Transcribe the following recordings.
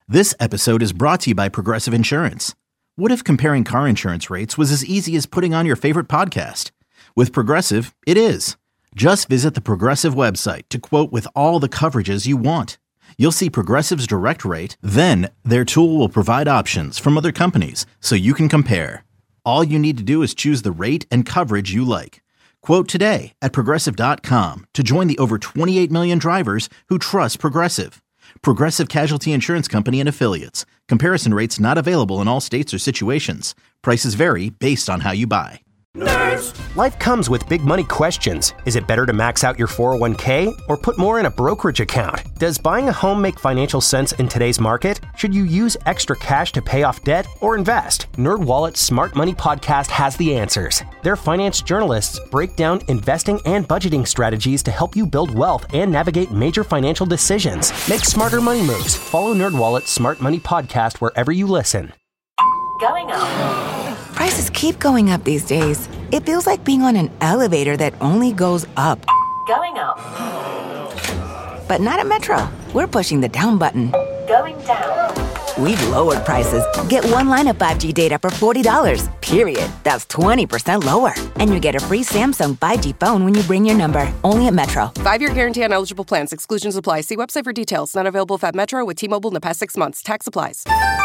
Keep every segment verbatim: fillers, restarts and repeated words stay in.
This episode is brought to you by Progressive Insurance. What if comparing car insurance rates was as easy as putting on your favorite podcast? With Progressive, it is. Just visit the Progressive website to quote with all the coverages you want. You'll see Progressive's direct rate, then their tool will provide options from other companies so you can compare. All you need to do is choose the rate and coverage you like. Quote today at progressive dot com to join the over twenty-eight million drivers who trust Progressive. Progressive Casualty Insurance Company and Affiliates. Comparison rates not available in all states or situations. Prices vary based on how you buy. Nerds! Life comes with big money questions. Is it better to max out your four oh one k or put more in a brokerage account? Does buying a home make financial sense in today's market? Should you use extra cash to pay off debt or invest? NerdWallet's Smart Money Podcast has the answers. Their finance journalists break down investing and budgeting strategies to help you build wealth and navigate major financial decisions. Make smarter money moves. Follow NerdWallet's Smart Money Podcast wherever you listen. Going up. Prices keep going up these days. It feels like being on an elevator that only goes up. Going up. But not at Metro. We're pushing the down button. Going down. We've lowered prices. Get one line of five G data for forty dollars, period. That's twenty percent lower. And you get a free Samsung five G phone when you bring your number. Only at Metro. Five-year guarantee on eligible plans. Exclusions apply. See website for details. Not available at Metro with T-Mobile in the past six months. Tax applies.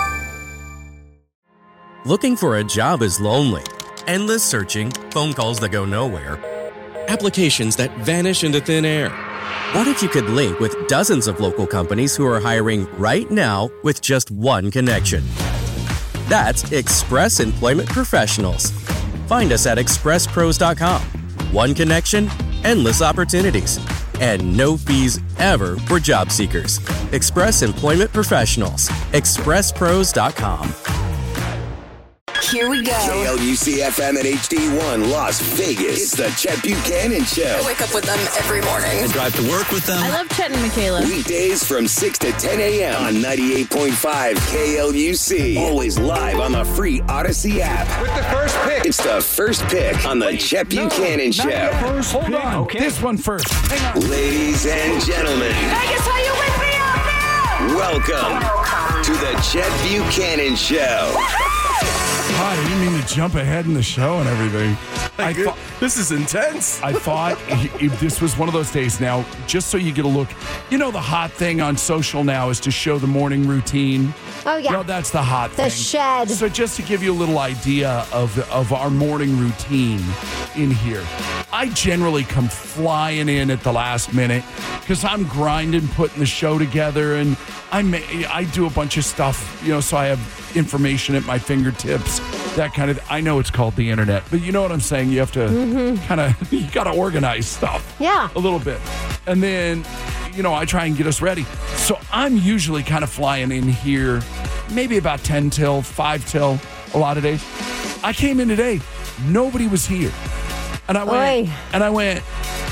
Looking for a job is lonely. Endless searching, phone calls that go nowhere, applications that vanish into thin air. What if you could link with dozens of local companies who are hiring right now with just one connection? That's Express Employment Professionals. Find us at express pros dot com. One connection, endless opportunities, and no fees ever for job seekers. Express Employment Professionals. express pros dot com. Here we go. K L U C F M and H D one, Las Vegas. It's the Chet Buchanan Show. I wake up with them every morning. I drive to work with them. I love Chet and Michaela. Weekdays from six to ten a.m. on ninety-eight point five K L U C. Always live on the free Odyssey app. With the first pick. It's the first pick on the Wait, Chet Buchanan no, Show. First Hold pick. on. Okay. This one first. Hang on. Ladies and gentlemen. Vegas, are you with me out there? Welcome, welcome to the Chet Buchanan Show. Hi, I didn't mean to jump ahead in the show and everything. I thought, this is intense. I thought if this was one of those days. Now, just so you get a look, you know, the hot thing on social now is to show the morning routine. Oh, yeah. You know, that's the hot the thing. The shed. So just to give you a little idea of, of our morning routine in here, I generally come flying in at the last minute because I'm grinding, putting the show together, and I may, I do a bunch of stuff, you know, so I have information at my fingertips, that kind of, I know it's called the internet, but you know what I'm saying? You have to mm-hmm. kind of, you got to organize stuff. Yeah. A little bit. And then, you know, I try and get us ready. So I'm usually kind of flying in here, maybe about ten till, five till, a lot of days. I came in today, nobody was here. And I went, Oy. and I went,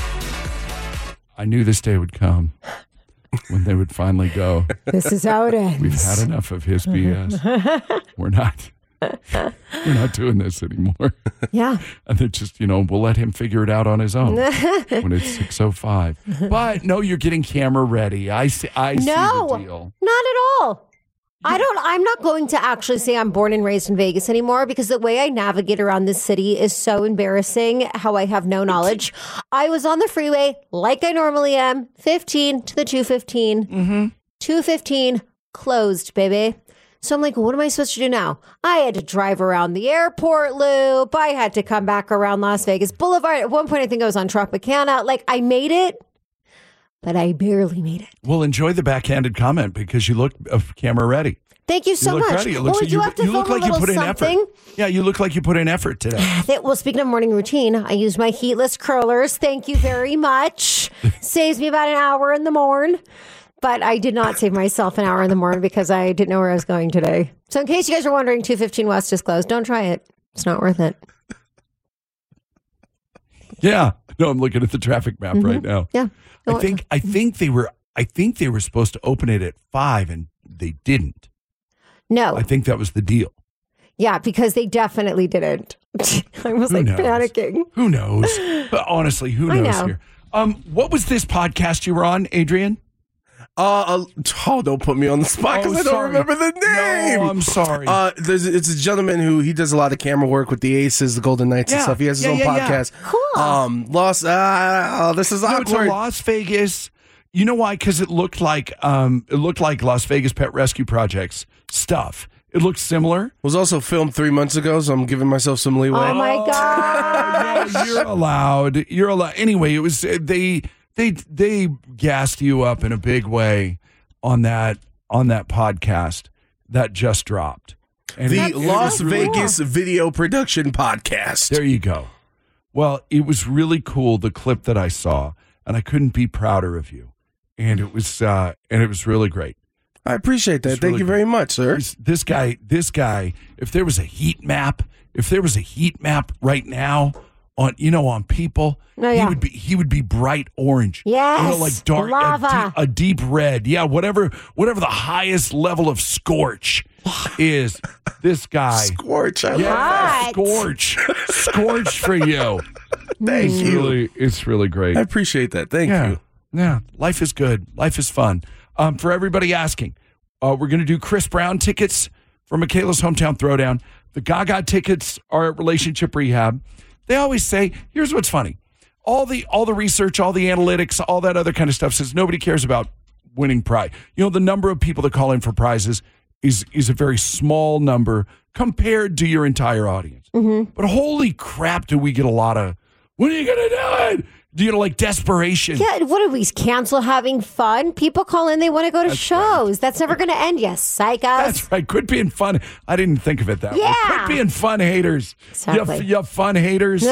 I knew this day would come. When they would finally go, this is how it ends. We've had enough of his B S. We're not, we're not doing this anymore. Yeah. And they're just, you know, we'll let him figure it out on his own when it's six oh five. But no, you're getting camera ready. I see, I no, see the deal. Not at all. I don't, I'm not going to actually say I'm born and raised in Vegas anymore because the way I navigate around this city is so embarrassing how I have no knowledge. I was on the freeway like I normally am, fifteen to the two fifteen. Mm-hmm. two fifteen closed, baby. So I'm like, what am I supposed to do now? I had to drive around the airport loop. I had to come back around Las Vegas Boulevard. At one point, I think I was on Tropicana. Like, I made it. But I barely made it. Well, enjoy the backhanded comment because you look uh, camera ready. Thank you so you look much. Ready. It looks well, like you, you, have to you look like you put in something. effort. Yeah, you look like you put in effort today. Well, speaking of morning routine, I use my heatless curlers. Thank you very much. Saves me about an hour in the morning. But I did not save myself an hour in the morning because I didn't know where I was going today. So in case you guys are wondering, two fifteen West is closed. Don't try it. It's not worth it. Yeah. No, I'm looking at the traffic map mm-hmm. right now. Yeah. I think I think they were I think they were supposed to open it at five and they didn't. No. I think that was the deal. Yeah, because they definitely didn't. I was who like knows? panicking. Who knows? But honestly, who knows here? Um, what was this podcast you were on, Adrian? Uh, oh, don't put me on the spot because Oh, I don't sorry. remember the name. No, I'm sorry. Uh, there's, it's a gentleman who he does a lot of camera work with the Aces, the Golden Knights, and Yeah. stuff. He has his Yeah, own yeah, yeah. podcast. Cool. Um, Los. Uh, this is No, it's a awkward. Las Vegas. You know why? Because it looked like um, it looked like Las Vegas Pet Rescue Projects stuff. It looked similar. was also filmed three months ago, so I'm giving myself some leeway. Oh my god! Yeah, you're allowed. You're allowed. Anyway, it was they they they gassed you up in a big way on that on that podcast that just dropped. And the it- it Las was really- Vegas Video Production Podcast. There you go. Well, it was really cool, the clip that I saw, and I couldn't be prouder of you. And it was uh, and it was really great. I appreciate that. It's Thank really you good. very much, sir. This, this guy, this guy, if there was a heat map, if there was a heat map right now on, you know, on people, Oh, he yeah. would be, he would be bright orange. Yes, You know, like dark, a lava. deep, a deep red. Yeah. Whatever, whatever the highest level of scorch is, this guy. Scorch. I love Yeah, Hot. scorch, scorch for you. Thank It's you. really, it's really great. I appreciate that. Thank yeah. you. Yeah. Life is good. Life is fun. Um, for everybody asking, uh, we're going to do Chris Brown tickets for Michaela's Hometown Throwdown. The Gaga tickets are at Relationship Rehab. They always say, here's what's funny. All the all the research, all the analytics, all that other kind of stuff says nobody cares about winning prize. You know, the number of people that call in for prizes is is a very small number compared to your entire audience. Mm-hmm. But holy crap, do we get a lot of, when are you going to do it? Do you know, like desperation? Yeah, what did we cancel having fun? People call in, they want to go to That's shows. That's never going to end, you psychos. That's right. Quit being fun. I didn't think of it that way. Yeah. Quit being fun haters. Exactly. You, you fun haters.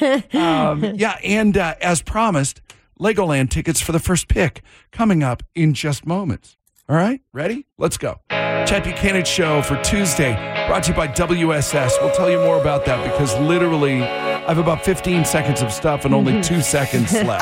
um, yeah, and uh, as promised, Legoland tickets for the first pick coming up in just moments. All right, ready? Let's go. Chad Buchanan Show for Tuesday, brought to you by W S S. We'll tell you more about that because literally I have about fifteen seconds of stuff and only two seconds left.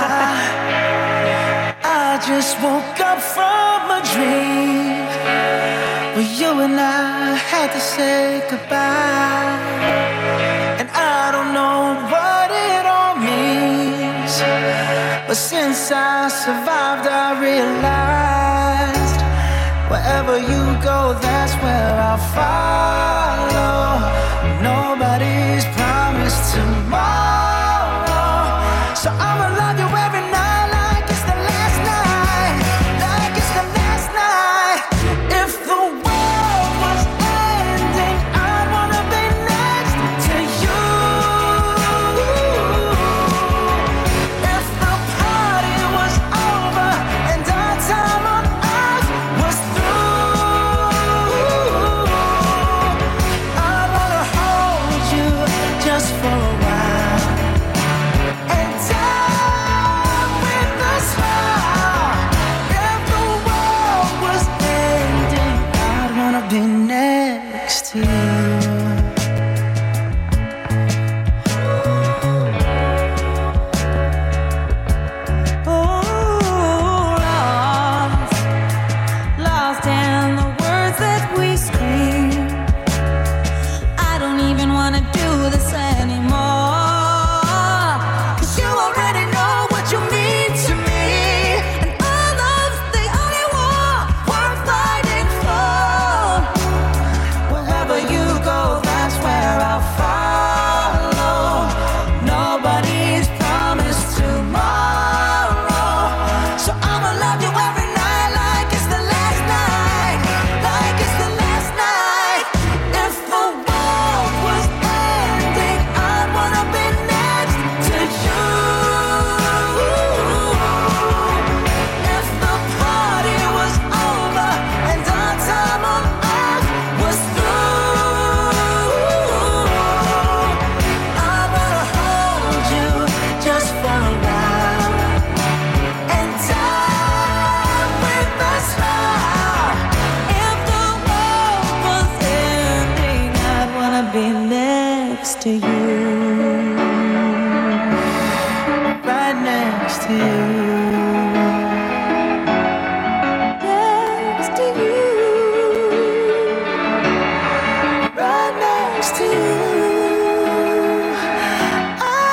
I just woke up from a dream where you and I had to say goodbye. And I don't know what it all means, but since I survived, I realized wherever you go, that's where I'll follow. Nobody's promised tomorrow, so I'ma love you every night like it's the last night, like it's the last night. If the world was ending, I'd wanna be next to you. If the party was over and our time on earth was through, I wanna hold you just for a while and die with a smile. If the world was ending, I'd wanna be next to you. Oh, lost, lost in the words that we scream. I don't even wanna do this anymore, 'cause you already know what you mean to me, and our love's the only war worth fighting for. Wherever you go, that's where I'll follow. Nobody's promised tomorrow, so I'ma love you every night like it's the last night, like it's the last night. If the world was ending, I'd wanna be next to you. If the party was over and our time on earth was through, I wanna hold you just for a while and die with a smile. If the world was ending, I'd wanna be next to you, right next to you, next to you, right next to you.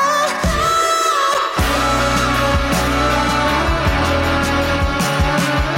Ah.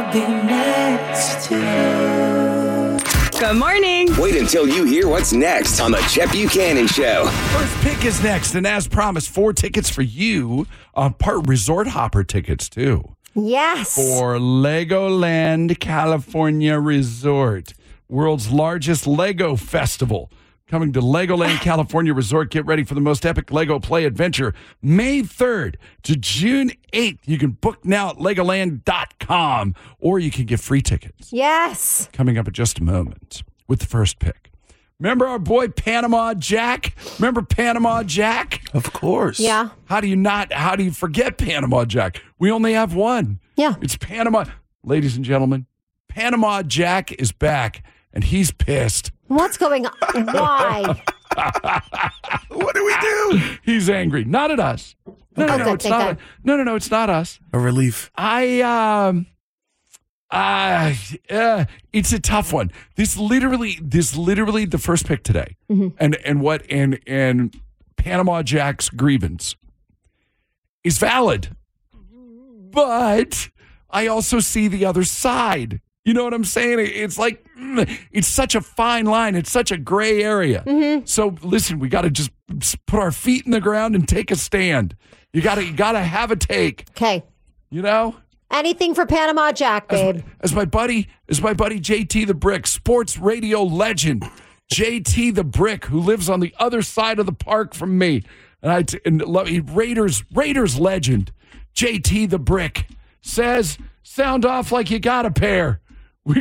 wanna be next to you. Good morning. Wait until you hear what's next on the Chet Buchanan Show. First pick is next, and as promised, four tickets for you. Uh, part resort hopper tickets, too. Yes. For Legoland California Resort, world's largest Lego festival. Coming to Legoland California Resort. Get ready for the most epic Lego play adventure. May third to June eighth. You can book now at legoland dot com, or you can get free tickets. Yes. Coming up in just a moment with the first pick. Remember our boy Panama Jack? Remember Panama Jack? Of course. Yeah. How do you not, how do you forget Panama Jack? We only have one. Yeah. It's Panama. Ladies and gentlemen, Panama Jack is back, and he's pissed. What's going on? Why? What do we do? He's angry. Not at us. No, no, Oh, no, good, it's thank not. God. No, no, no, it's not us. A relief. I um uh, uh it's a tough one. This literally this literally the first pick today. Mm-hmm. And and what and and Panama Jack's grievance is valid. But I also see the other side. You know what I'm saying? It's like, mm, it's such a fine line. It's such a gray area. Mm-hmm. So listen, we got to just put our feet in the ground and take a stand. You got to, you got to have a take. Okay. You know? Anything for Panama Jack, babe. As, as my buddy, as my buddy J T the Brick, sports radio legend, J T the Brick, who lives on the other side of the park from me, and I t- and love he, Raiders Raiders legend, J T the Brick says, "Sound off like you got a pair." We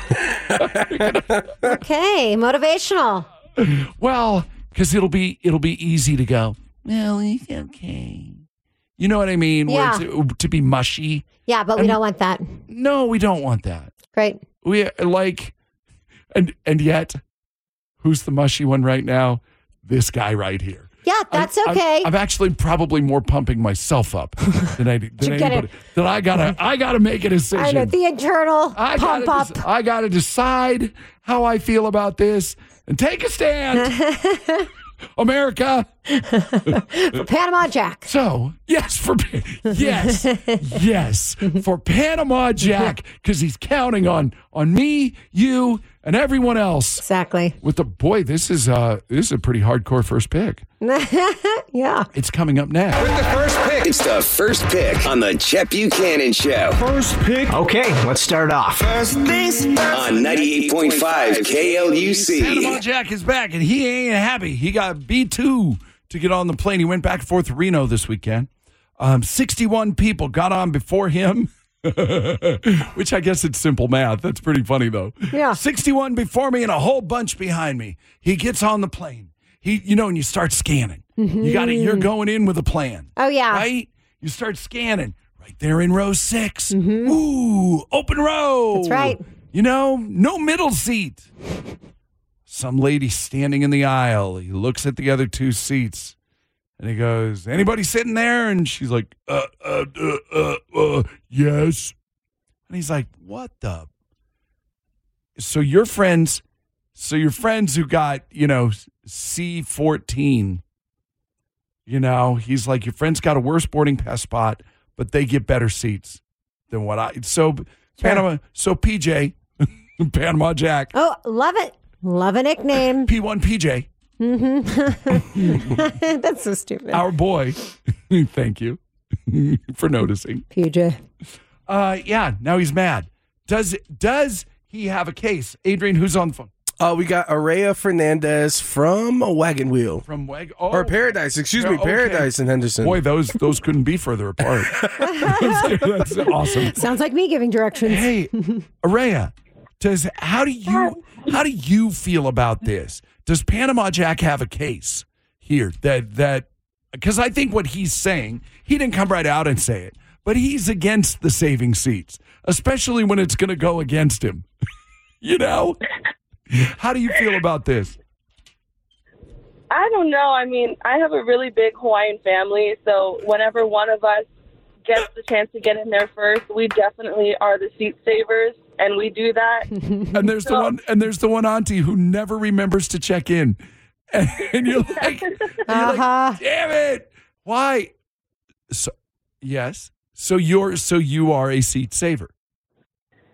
Okay, motivational. Well, because it'll be it'll be easy to go. Well, it's okay. You know what I mean? Yeah. Where it's, to be mushy. Yeah, but we And- don't want that. No, we don't want that. Right. We like, and and yet, who's the mushy one right now? This guy right here. Yeah, that's I'm- okay. I'm, I'm actually probably more pumping myself up than I than To get anybody. it- That I gotta I gotta make a decision. I know, the internal I pump gotta up. dec- I gotta decide how I feel about this and take a stand, America. For Panama Jack. So yes, for yes, yes for Panama Jack, because he's counting on on me, you, and everyone else. Exactly. With the boy, this is uh this is a pretty hardcore first pick. Yeah. It's coming up next. With the first pick. It's the first pick on the Chet Buchanan Show. First pick. Okay, let's start off. First things first. On ninety-eight point five K L U C. Panama Jack is back, and he ain't happy. He got B two to get on the plane. He went back and forth to Reno this weekend. Um, sixty-one people got on before him, which I guess it's simple math. That's pretty funny, though. Yeah. sixty-one before me and a whole bunch behind me. He gets on the plane. He, you know, and you start scanning. You got it. You're going in with a plan. Oh, yeah. Right? You start scanning. Right there in row six. Ooh, open row. That's right. You know, no middle seat. Some lady standing in the aisle. He looks at the other two seats and he goes, "Anybody sitting there?" And she's like, uh, uh, uh, uh, uh, yes. And he's like, "What the?" So your friends, so your friends who got, you know, C fourteen, you know, he's like, your friends got a worse boarding pass spot, but they get better seats than what I, so Panama, so P J, Panama Jack. Oh, love it. Love a nickname. P one P J. Mm-hmm. That's so stupid. Our boy. Thank you for noticing. P J. Uh, yeah, now he's mad. Does does he have a case? Adrian, who's on the phone? Uh, we got Araya Fernandez from a Wagon Wheel. From Wag oh. Or Paradise, excuse me, Okay. Paradise in Henderson. Boy, those those couldn't be further apart. That's awesome. Sounds like me giving directions. Hey, Araya, does how do you how do you feel about this? Does Panama Jack have a case here that that because I think what he's saying, he didn't come right out and say it, but he's against the saving seats, especially when it's going to go against him. You know? How do you feel about this? I don't know. I mean, I have a really big Hawaiian family, so whenever one of us gets the chance to get in there first, we definitely are the seat savers, and we do that. And there's the one and there's the one auntie who never remembers to check in. And, and you're like, and you're Uh-huh. like, damn it. Why? So yes. So you're so you are a seat saver.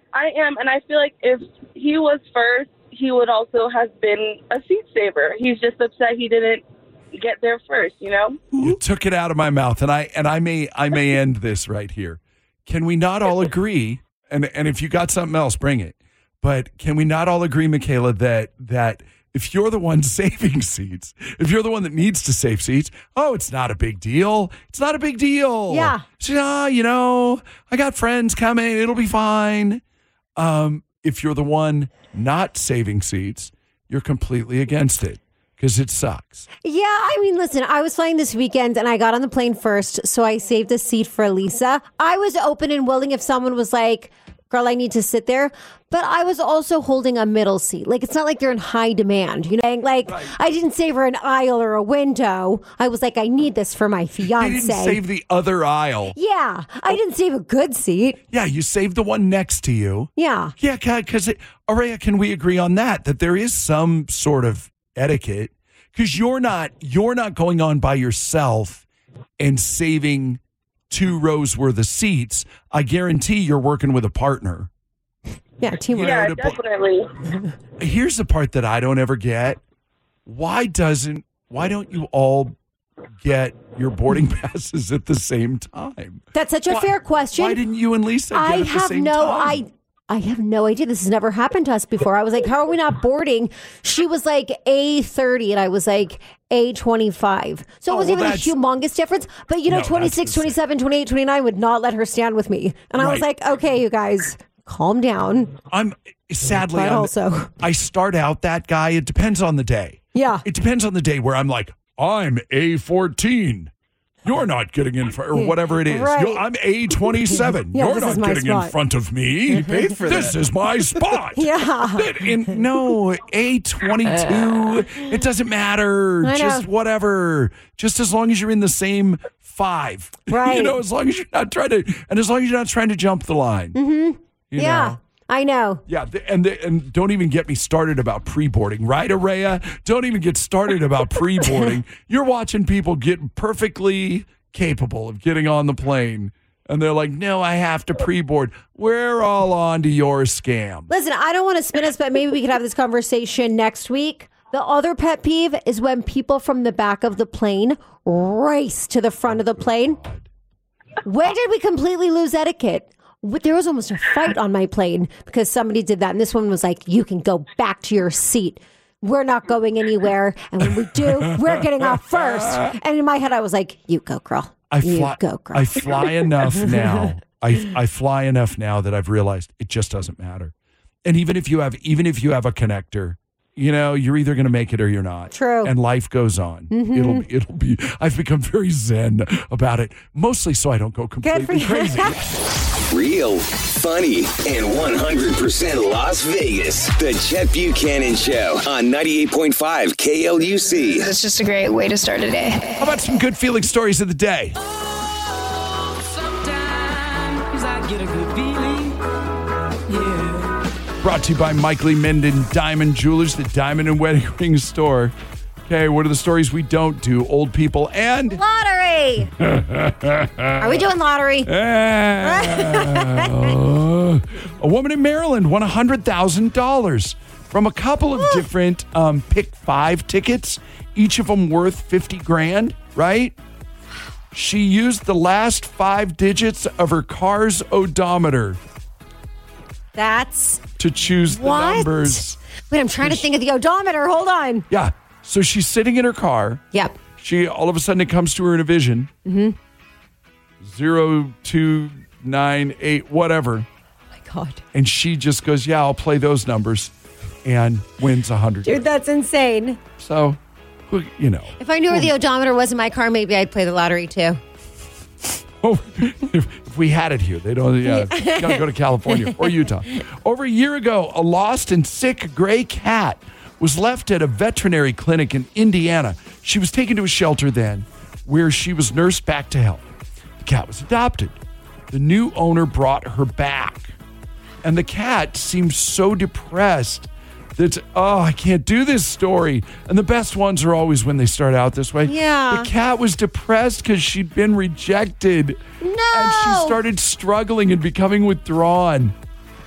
I am, and I feel like if he was first, he would also have been a seat saver. He's just upset he didn't get there first, you know? You took it out of my mouth, and I and I may I may end this right here. Can we not all agree? And and if you got something else, bring it. But can we not all agree, Michaela, that that if you're the one saving seats, if you're the one that needs to save seats, oh, it's not a big deal. It's not a big deal. Yeah. So, ah, you know, I got friends coming. It'll be fine. Um, if you're the one not saving seats, you're completely against it because it sucks. Yeah, I mean, listen, I was flying this weekend and I got on the plane first, so I saved a seat for Lisa. I was open and willing if someone was like, girl, I need to sit there. But I was also holding a middle seat. Like, it's not like they're in high demand. You know, like, right. I didn't save her an aisle or a window. I was like, I need this for my fiance. You didn't save the other aisle. Yeah, I didn't save a good seat. Yeah, you saved the one next to you. Yeah. Yeah, because, Araya, can we agree on that? That there is some sort of etiquette? Because you're not, you're not going on by yourself and saving two rows worth of seats. I guarantee you're working with a partner. Yeah, teamwork. Yeah, definitely. Here's the part that I don't ever get. Why doesn't, why don't you all get your boarding passes at the same time? That's such a why, fair question. Why didn't you and Lisa get I at the have same no, time? I I have no idea. This has never happened to us before. I was like, how are we not boarding? She was like A thirty and I was like A twenty-five. So it Oh, was well, even a that's- humongous difference. But you know, No, that's twenty-six, insane. twenty-seven, twenty-eight, twenty-nine would not let her stand with me. And I was Right. like, okay, you guys, calm down. I'm sadly, But I'm- also- I start out that guy. It depends on the day. Yeah. It depends on the day where I'm like, I'm A fourteen. You're not getting in front, or whatever it is. Right. You're- I'm A twenty-seven. Yeah, You're this not is my getting spot. in front of me. You paid for This that. is my spot. Yeah. In, no, A twenty-two. It doesn't matter. I know. Just whatever. Just as long as you're in the same five. Right. You know, as long as you're not trying to, and as long as you're not trying to jump the line. Mm-hmm. You Yeah. know? I know. Yeah, th- and the, and don't even get me started about pre-boarding, right, Araya? Don't even get started about pre-boarding. You're watching people get perfectly capable of getting on the plane, and they're like, no, I have to pre-board. We're all on to your scam. Listen, I don't want to spin us, but maybe we could have this conversation next week. The other pet peeve is when people from the back of the plane race to the front of the plane. Where did we completely lose etiquette? There was almost a fight on my plane because somebody did that. And this one was like, you can go back to your seat. We're not going anywhere. And when we do, we're getting off first. And in my head, I was like, you go, girl. I you fly, go, girl. I fly enough now. I I fly enough now that I've realized it just doesn't matter. And even if you have even if you have a connector, you know, you're either going to make it or you're not. True. And life goes on. Mhm. It'll it'll be. I've become very zen about it, mostly so I don't go Good for completely you. crazy. Real, funny, and one hundred percent Las Vegas. The Chet Buchanan Show on ninety-eight point five K L U C. It's just a great way to start a day. How about some good feeling stories of the day? Sometimes I get a good feeling. Yeah. Brought to you by Mike Lee Minden Diamond Jewelers, the diamond and wedding ring store. Okay, what are the stories we don't do? Old people and Lottery. Are we doing lottery? Uh, a woman in Maryland won one hundred thousand dollars from a couple of different um, pick five tickets, each of them worth fifty grand, right? She used the last five digits of her car's odometer That's to choose the what? numbers. Wait, I'm trying to think of the odometer. Hold on. Yeah. So she's sitting in her car. Yep. She, all of a sudden, it comes to her in a vision. Mm-hmm. Zero, two, nine, eight, whatever. Oh my God. And she just goes, yeah, I'll play those numbers, and wins a hundred. Dude, that's insane. So, well, you know. If I knew where the odometer was in my car, maybe I'd play the lottery too. Oh, if, if we had it here, they don't. Yeah, you gotta go to California or Utah. Over a year ago, a lost and sick gray cat was left at a veterinary clinic in Indiana. She was taken to a shelter then, where she was nursed back to health. The cat was adopted. The new owner brought her back, and the cat seemed so depressed that, oh, I can't do this story. And the best ones are always when they start out this way. Yeah. The cat was depressed because she'd been rejected. No. And she started struggling and becoming withdrawn.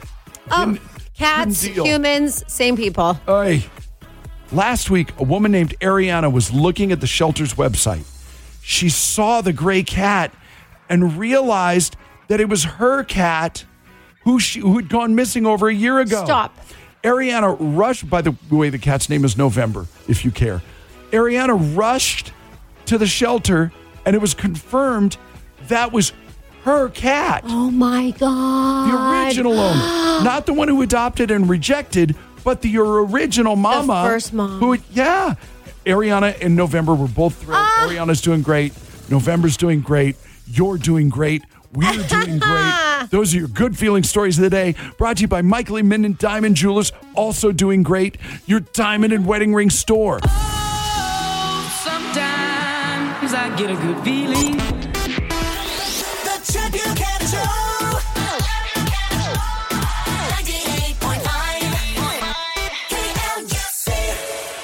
Oh, cats, deal. humans, same people. Oy. Last week, a woman named Ariana was looking at the shelter's website. She saw the gray cat and realized that it was her cat who she, who had gone missing over a year ago. Stop. Ariana rushed, by the way, the cat's name is November, if you care. Ariana rushed to the shelter, and it was confirmed that was her cat. Oh, my God. The original owner. Not the one who adopted and rejected, but the original mama. The first mom. Who, yeah. Ariana and November were both thrilled. Ah. Ariana's doing great. November's doing great. You're doing great. We're doing great. Those are your good feeling stories of the day. Brought to you by Michael E. Minden Diamond Jewelers. Also doing great. Your diamond and wedding ring store. Sometimes I get a good feeling. The Chet Buchanan Show. ninety-eight point five K L U C.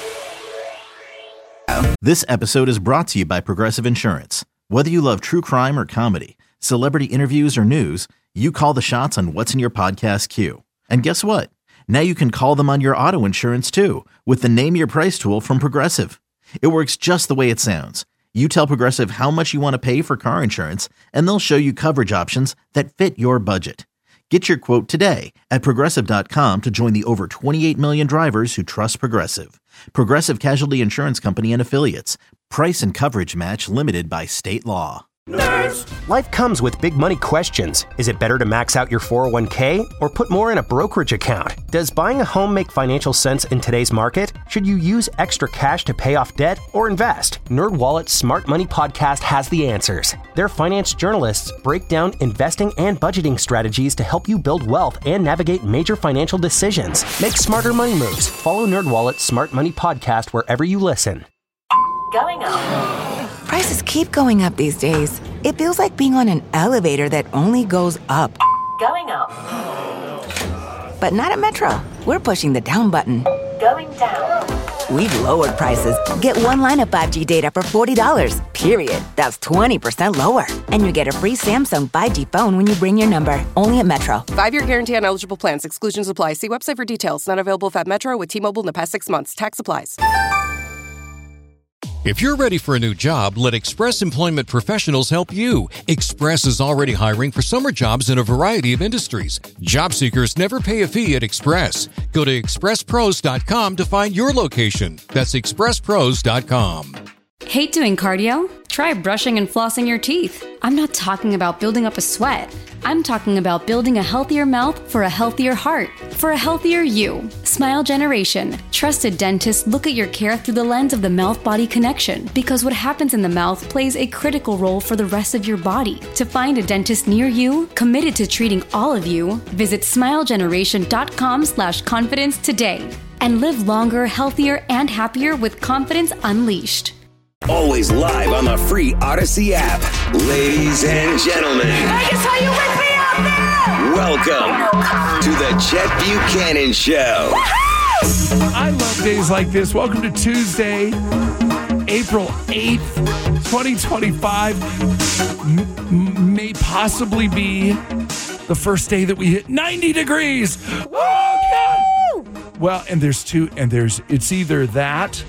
This episode is brought to you by Progressive Insurance. Whether you love true crime or comedy, celebrity interviews or news, you call the shots on what's in your podcast queue. And guess what? Now you can call them on your auto insurance too with the Name Your Price tool from Progressive. It works just the way it sounds. You tell Progressive how much you want to pay for car insurance, and they'll show you coverage options that fit your budget. Get your quote today at Progressive dot com to join the over twenty-eight million drivers who trust Progressive. Progressive Casualty Insurance Company and Affiliates. Price and coverage match limited by state law. Nerds! Life comes with big money questions. Is it better to max out your four oh one k or put more in a brokerage account? Does buying a home make financial sense in today's market? Should you use extra cash to pay off debt or invest? NerdWallet's Smart Money Podcast has the answers. Their finance journalists break down investing and budgeting strategies to help you build wealth and navigate major financial decisions. Make smarter money moves. Follow NerdWallet's Smart Money Podcast wherever you listen. Going up. Prices keep going up these days. It feels like being on an elevator that only goes up. Going up. But not at Metro. We're pushing the down button. Going down. We've lowered prices. Get one line of five G data for forty dollars, period. That's twenty percent lower. And you get a free Samsung five G phone when you bring your number. Only at Metro. Five-year guarantee on eligible plans. Exclusions apply. See website for details. Not available at Metro with T-Mobile in the past six months. Tax applies. If you're ready for a new job, let Express Employment Professionals help you. Express is already hiring for summer jobs in a variety of industries. Job seekers never pay a fee at Express. Go to express pros dot com to find your location. That's express pros dot com. Hate doing cardio? Try brushing and flossing your teeth. I'm not talking about building up a sweat. I'm talking about building a healthier mouth for a healthier heart, for a healthier you. Smile Generation. Trusted dentists look at your care through the lens of the mouth-body connection, because what happens in the mouth plays a critical role for the rest of your body. To find a dentist near you, committed to treating all of you, visit smile generation dot com slash confidence today. And live longer, healthier, and happier with confidence unleashed. Always live on the free Odyssey app. Ladies and gentlemen. Vegas, are you with me out there? Welcome to the Chet Buchanan Show. I love days like this. Welcome to Tuesday, April eighth, twenty twenty-five. M- may possibly be the first day that we hit ninety degrees. Oh, God. Well, and there's two, and there's, it's either that,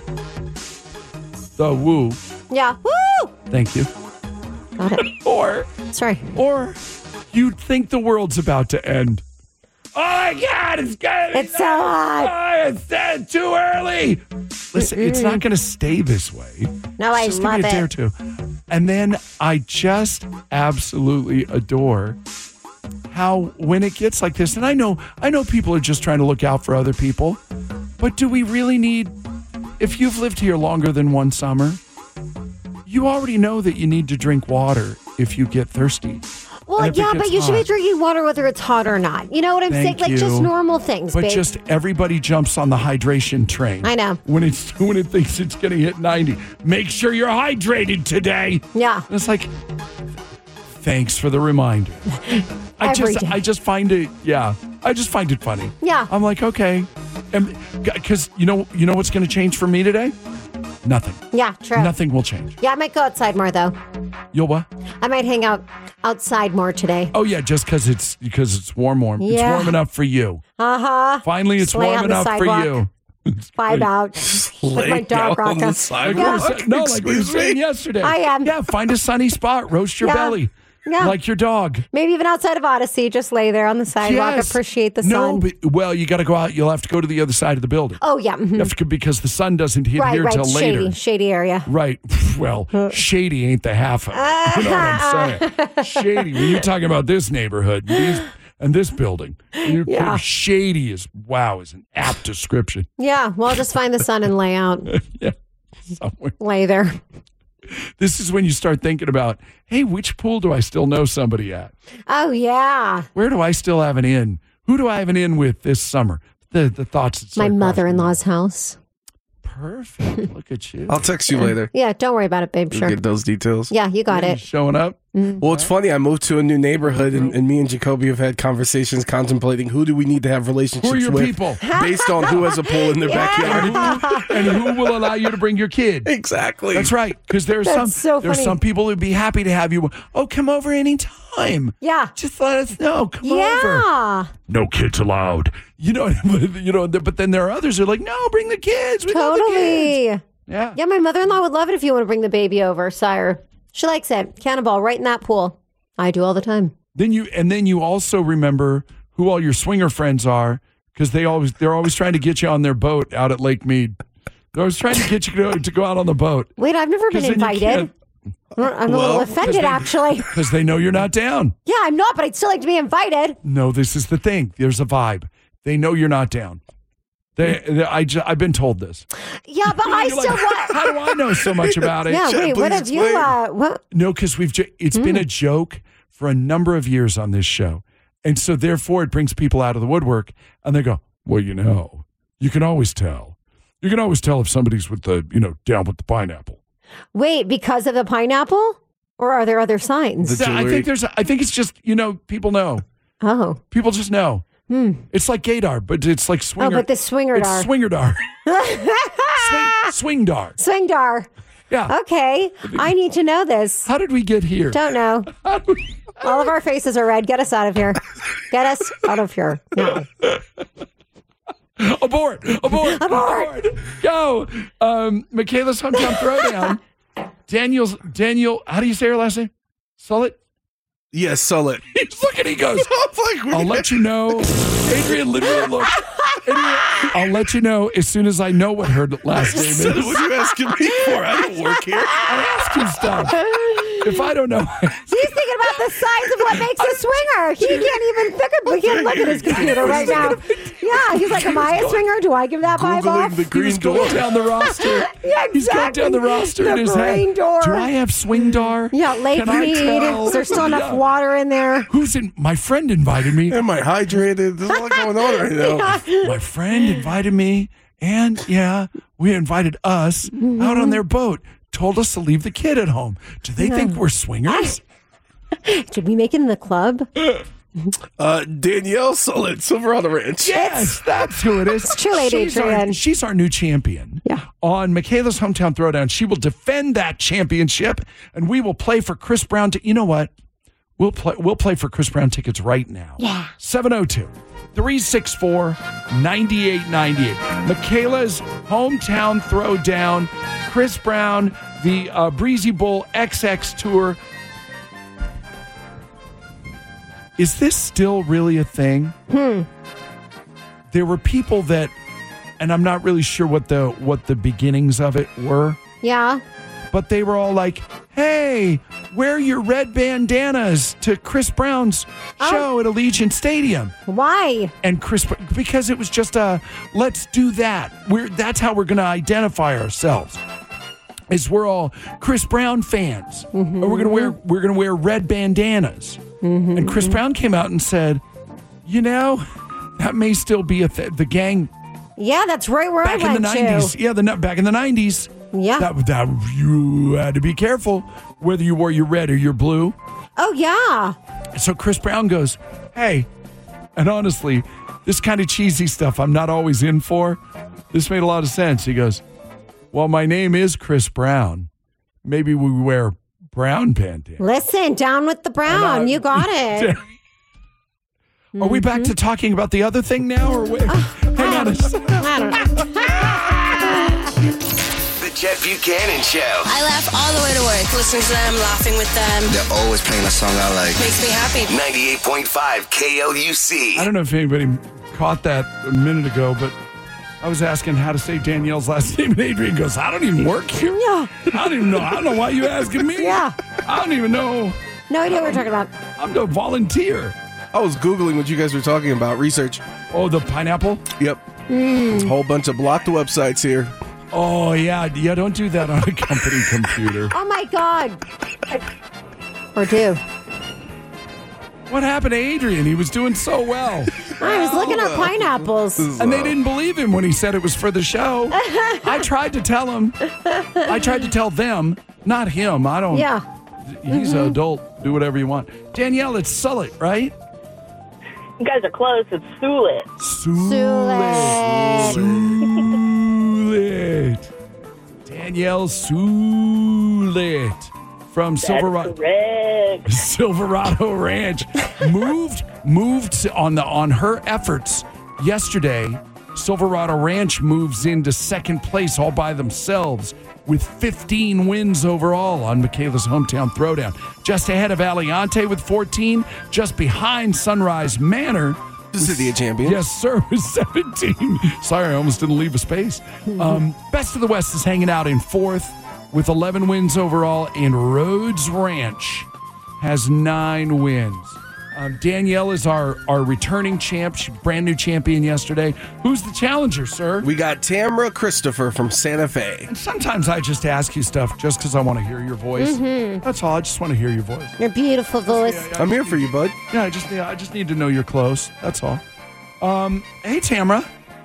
the woo. Yeah. Woo! Thank you. Got it. or, sorry. Or you'd think the world's about to end. Oh my God, it's good. It's so hot. Oh, it's dead too early. Listen, it's not going to stay this way. No, I just love give me a day it. or two. And then I just absolutely adore how when it gets like this, and I know, I know people are just trying to look out for other people, but do we really need? If you've lived here longer than one summer, you already know that you need to drink water if you get thirsty. Well, yeah, but you hot. should be drinking water whether it's hot or not. You know what I'm Thank saying? you. Like just normal things, but babe. just everybody jumps on the hydration train. I know. When it's when it thinks it's going to hit ninety, make sure you're hydrated today. Yeah. And it's like, thanks for the reminder. I Every just day. I just find it, yeah, I just find it funny. Yeah. I'm like, okay, because you know you know what's going to change for me today? Nothing. Yeah, true. Nothing will change. Yeah, I might go outside more though. You'll what? I might hang out. outside more today. Oh yeah, just because it's because it's warm, warm. It's Yeah. warm enough for you. Uh huh. Finally, it's Lay warm on the enough for sidewalk. you. Vibe out. Like my dog out on Rocco. the sidewalk? Like we were sa- no, like we were Excuse me? saying yesterday. I am. Yeah, find a sunny spot, roast your Yeah. belly, Yeah. like your dog. Maybe even outside of Odyssey, just lay there on the sidewalk, Yes. appreciate the No, sun. but, well, you got to go out. You'll have to go to the other side of the building. Oh, yeah. mhm. You have to, because the sun doesn't hit Right, here right. till later. Shady, shady area. Right. Well, shady ain't the half of it. You know what I'm saying? Shady. When you're talking about this neighborhood and, these, and this building, and you're Yeah. shady is, wow, is an apt description. Yeah, well, just find the sun and lay out. Yeah. Somewhere. Lay there. This is when you start thinking about, hey, which pool do I still know somebody at? Oh, yeah. Where do I still have an in? Who do I have an in with this summer? The the thoughts. that My start mother in law's house. Perfect. Look at you. I'll text you later. Yeah, don't worry about it, babe. We'll Sure. get those details. Yeah, you got You it. showing up? Well, it's funny. I moved to a new neighborhood, and, and me and Jacoby have had conversations contemplating who do we need to have relationships Who are your with people? based on who has a pool in their backyard. And who will allow you to bring your kid? Exactly. That's right. Because there's That's some so there's funny. some people who'd be happy to have you. Oh, come over anytime. Yeah. Just let us know. Come over. Yeah. No kids allowed. You know. You know. But then there are others who are like, no, bring the kids. We love the kids. Totally. Yeah. Yeah, my mother-in-law would love it if you want to bring the baby over, sire. She likes it. Cannonball right in that pool. I do all the time. Then you and then you also remember who all your swinger friends are because they always they're always trying to get you on their boat out at Lake Mead. They're always trying to get you to, to go out on the boat. Wait, I've never been 'Cause then you invited. I'm a Well, little offended, actually. Because they know you're not down. Yeah, I'm not, but I'd still like to be invited. No, this is the thing. There's a vibe. They know you're not down. They, they I ju- I've been told this. Yeah, but I You're still like, want. How do I know so much about it? Yeah, wait, what have you? Uh, what? No, because we've ju- it's been a joke for a number of years on this show, and so therefore it brings people out of the woodwork, and they go, "Well, you know, you can always tell. You can always tell if somebody's with the, you know, down with the pineapple." Wait, because of the pineapple, or are there other signs? Yeah, I think there's. I think it's just, you know, people know. Oh, people just know. Hmm. It's like gaydar, but it's like swinger. Oh, but the swinger It's dar. swingerdar. swing, swing dar. Swing dar. Yeah. Okay, I need to know this. How did we get here? Don't know. All of our faces are red. Get us out of here. Get us out of here. No. Abort! Abort! Abort! Go! Um, Michaela's hometown throwdown. Daniel's Daniel. How do you say her last name? Sullet. Yes, Sullet. He's looking. He goes. like, I'll let you know. Adrian literally looked. Adrian, I'll let you know as soon as I know what her last name is. What are you asking me for? I don't work here. I ask him stuff. If I don't know, He's thinking about the signs of what makes a swinger. He can't even pick up. He can't look at his computer right now. Yeah, he's like, am I a swinger? Do I give that vibe off? the green door down the roster. Yeah, He's going exactly. down the roster The in his head. green door. Do I have swing dar? Yeah, Lake Can I Mead. tell? Is there still enough Yeah. water in there? Who's in? My friend invited me. Am I hydrated? There's a lot going on right now. My friend invited me, and yeah, we invited us out on their boat. Told us to leave the kid at home. Do they think we're swingers? Should we make it in the club? Uh, Danielle Sullet, Silverado Ranch. Yes, that's who it is. It's too late, she's, our, Adrian. she's our new champion. Yeah. On Michaela's Hometown Throwdown, she will defend that championship, and we will play for Chris Brown. To, you know what? We'll play. We'll play for Chris Brown tickets right now. Yeah. seven oh two, three six four, nine eight nine eight. Michaela's Hometown Throwdown. Chris Brown, the uh, Breezy Bull X X Tour. Is this still really a thing? Hmm. There were people that, and I'm not really sure what the what the beginnings of it were, Yeah. but they were all like, "Hey, wear your red bandanas to Chris Brown's show at Allegiant Stadium." Why? And Chris, because it was just a, let's do that. We're that's how we're going to identify ourselves. Is we're all Chris Brown fans, Mm-hmm. or we're gonna wear we're gonna wear red bandanas. Mm-hmm. And Chris Brown came out and said, "You know, that may still be a th- the gang Yeah, that's right where back I in went the nineties. to. Yeah, the back in the nineties. Yeah. That that you had to be careful whether you wore your red or your blue." Oh, yeah. So Chris Brown goes, "Hey," and honestly, this kind of cheesy stuff I'm not always in for. This made a lot of sense. He goes, "Well, my name is Chris Brown. Maybe we wear Brown bandana. Listen, down with the brown. You got it. Are we back to talking about the other thing now, or wait? Hang on a second. I don't know. The Chet Buchanan Show. I laugh all the way to work, listening to them, laughing with them. They're always playing a song I like. Makes me happy. ninety-eight point five K L U C. I don't know if anybody caught that a minute ago, but I was asking how to say Danielle's last name, and Adrian goes, I don't even work here. Yeah. I don't even know. I don't know why you asking me. Yeah. I don't even know. No idea what we're talking about. I'm the volunteer. I was Googling what you guys were talking about, research. Oh, the pineapple? Yep. Mm. Whole bunch of blocked websites here. Oh, yeah. Yeah, don't do that on a company computer. Oh, my God. Or do. What happened to Adrian? He was doing so well. I was looking at pineapples. And they didn't believe him when he said it was for the show. I tried to tell him. I tried to tell them, not him. I don't. Yeah. He's Mm-hmm. an adult. Do whatever you want. Danielle, it's Sullett, right? You guys are close. It's Sulit. Sulit. Sulit. Danielle Sulit from Silverado. Correct. Silverado Ranch moved moved on the on her efforts yesterday. Silverado Ranch moves into second place all by themselves with fifteen wins overall on Michaela's Hometown Throwdown. Just ahead of Aliante with fourteen, just behind Sunrise Manor. The city of champions. Yes, sir, with seventeen. Sorry, I almost didn't leave a space. Um, Best of the West is hanging out in fourth with eleven wins overall, and Rhodes Ranch has nine wins. Um, Danielle is our, our returning champ, she, brand new champion yesterday. Who's the challenger, sir? We got Tamara Christopher from Santa Fe. And sometimes I just ask you stuff just because I want to hear your voice. Mm-hmm. That's all. I just want to hear your voice. Your beautiful voice. Yeah, yeah, I'm here for you, bud. Yeah, I just, yeah, I just need to know you're close. That's all. Um, hey, Tamara.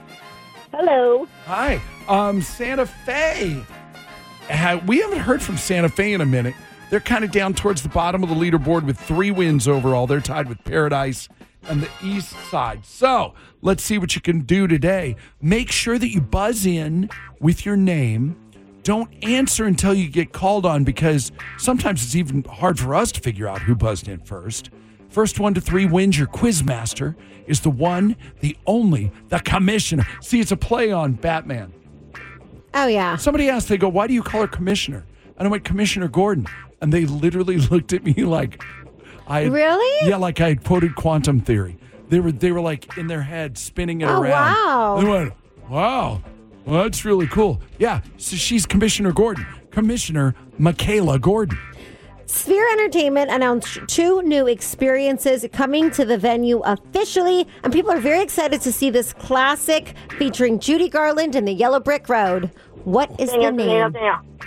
Hello. Hi. Um, Santa Fe. Uh, we haven't heard from Santa Fe in a minute. They're kind of down towards the bottom of the leaderboard with three wins overall. They're tied with Paradise and the East Side. So let's see what you can do today. Make sure that you buzz in with your name. Don't answer until you get called on, because sometimes it's even hard for us to figure out who buzzed in first. First one to three wins. Your Quizmaster is the one, the only, the commissioner. See, it's a play on Batman. Oh, yeah. Somebody asked, they go, why do you call her commissioner? And I went, Commissioner Gordon. And they literally looked at me like I had, Really? Yeah, like I had quoted quantum theory. They were they were like in their head spinning it Oh, around. wow. They went, wow, well, that's really cool. Yeah, so she's Commissioner Gordon. Commissioner Michaela Gordon. Sphere Entertainment announced two new experiences coming to the venue officially, and people are very excited to see this classic featuring Judy Garland and the Yellow Brick Road. What is the name?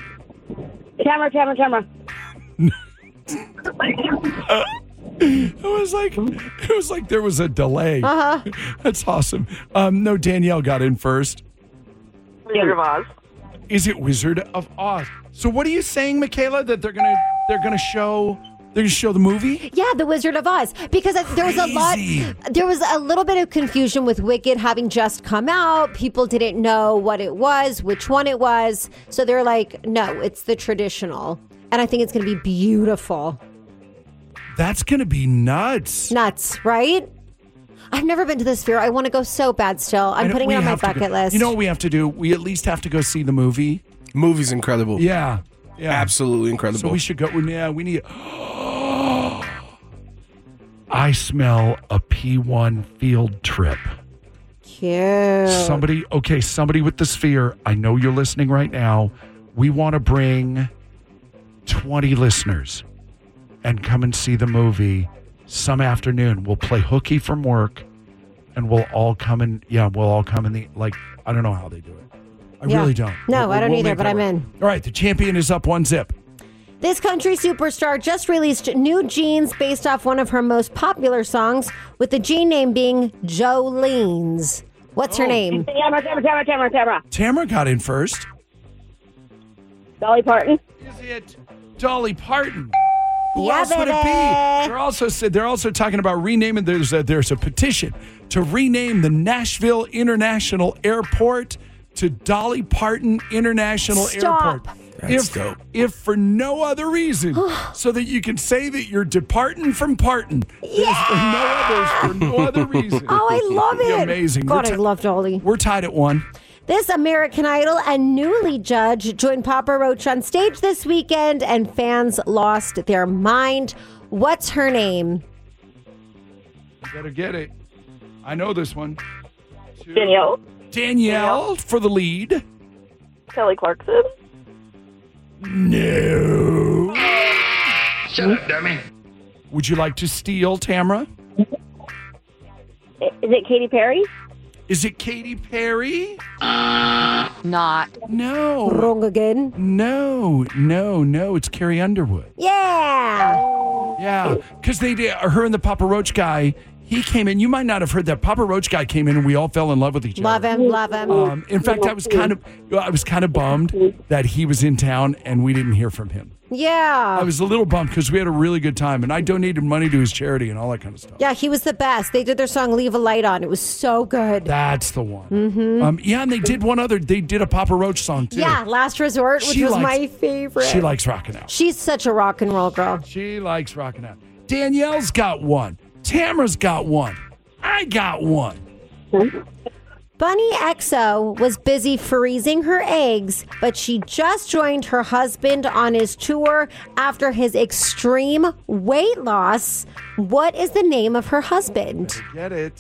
Camera, camera, camera. It was like it was like there was a delay. Uh-huh. That's awesome. Um, no, Danielle got in first. Wizard of Oz. Is it Wizard of Oz? So what are you saying, Michaela? That they're gonna they're gonna show they're gonna show the movie? Yeah, The Wizard of Oz. Because there was a lot, there was a little bit of confusion with Wicked having just come out. People didn't know what it was, which one it was. So they're like, no, it's the traditional. And I think it's going to be beautiful. That's gonna be nuts. Nuts, right? I've never been to the Sphere. I want to go so bad still. I'm putting we it on my have to bucket go- list. You know what we have to do? We at least have to go see the movie. Movie's incredible. Yeah. Yeah. Absolutely incredible. So we should go. Yeah, we need. I smell a P one field trip. Cute. Somebody, okay, somebody with the Sphere. I know you're listening right now. We want to bring twenty listeners and come and see the movie some afternoon. We'll play hooky from work, and we'll all come in. Yeah, we'll all come in the, like, I don't know how they do it. I Yeah. really don't. No, We'll- I don't we'll either, make but it I'm work. in. All right, the champion is up one zip. This country superstar just released new jeans based off one of her most popular songs, with the jean name being Jolene's. What's her name? Tamara, Tamara, Tamara, Tamara, Tamara. Tamara got in first. Dolly Parton. Is it Dolly Parton? Who Yeah, else would it baby. be? They're also said they're also talking about renaming. There's a, there's a petition to rename the Nashville International Airport to Dolly Parton International Stop. Airport. if, dope. if for no other reason, so that you can say that you're departing from parting. Yeah. For no other, for no other reason. Oh, I love it. Amazing. God, We're I ti- love Dolly. We're tied at one. This American Idol and newly judge joined Papa Roach on stage this weekend, and fans lost their mind. What's her name? You better get it. I know this one. Two. Danielle. Danielle for the lead. Kelly Clarkson. No. Shut up, dummy. Would you like to steal, Tamara? Is it Katy Perry? Is it Katy Perry? Not. No. Wrong again. No, no, no. It's Carrie Underwood. Yeah. Yeah, because they did. Her and the Papa Roach guy. He came in. You might not have heard that. Papa Roach guy came in, and we all fell in love with each Love other. him, love him. Um, in fact, I was kind of, I was kind of bummed that he was in town and we didn't hear from him. Yeah. I was a little bummed because we had a really good time, and I donated money to his charity and all that kind of stuff. Yeah, he was the best. They did their song "Leave a Light On." It was so good. That's the one. Mm-hmm. Um, yeah, and they did one other. They did a Papa Roach song too. Yeah, "Last Resort," which She was likes- my favorite. She likes rocking out. She's such a rock and roll girl. She likes rocking out. Danielle's got one. Tamara's got one. I got one. Bunny X O was busy freezing her eggs, but she just joined her husband on his tour after his extreme weight loss. What is the name of her husband? Get it.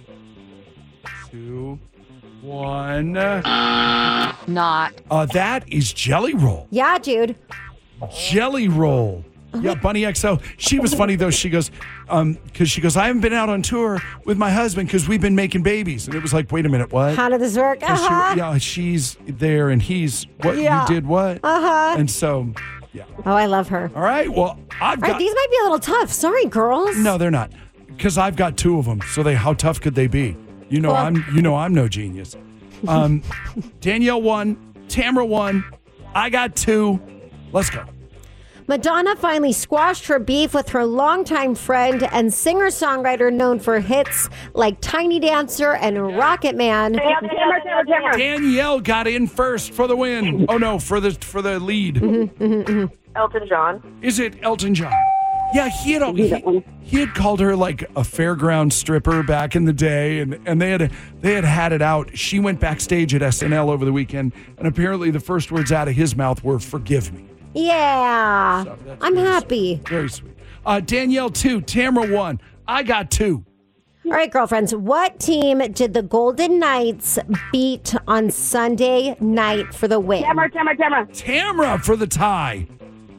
Two, one. Not. Uh, that is Jelly Roll. Yeah, dude. Jelly Roll. Yeah, Bunny X O. She was funny, though. She goes, um, because she goes, I haven't been out on tour with my husband because we've been making babies. And it was like, wait a minute, what? How did this work? And she- Uh-huh. yeah, she's there and he's, what, Yeah. you did what? Uh-huh. And so, yeah. Oh, I love her. All right, well, I've All right, got, these might be a little tough. Sorry, girls. no, they're not. Because I've got two of them. So they, how tough could they be? You know, Well- I'm, you know, I'm no genius. Um, Danielle won. Tamara won. I got two. Let's go. Madonna finally squashed her beef with her longtime friend and singer-songwriter known for hits like Tiny Dancer and Rocket Man. Danielle got in first for the win. Oh no, for the for the lead. Elton John. Is it Elton John? Yeah, he had he, he had called her like a fairground stripper back in the day, and, and they had they had had it out. She went backstage at S N L over the weekend, and apparently the first words out of his mouth were "Forgive me." Yeah, So that's I'm very happy. Very sweet. Uh, Danielle two, Tamara one. I got two. All right, girlfriends, what team did the Golden Knights beat on Sunday night for the win? Tamara, Tamara, Tamara. Tamara for the tie.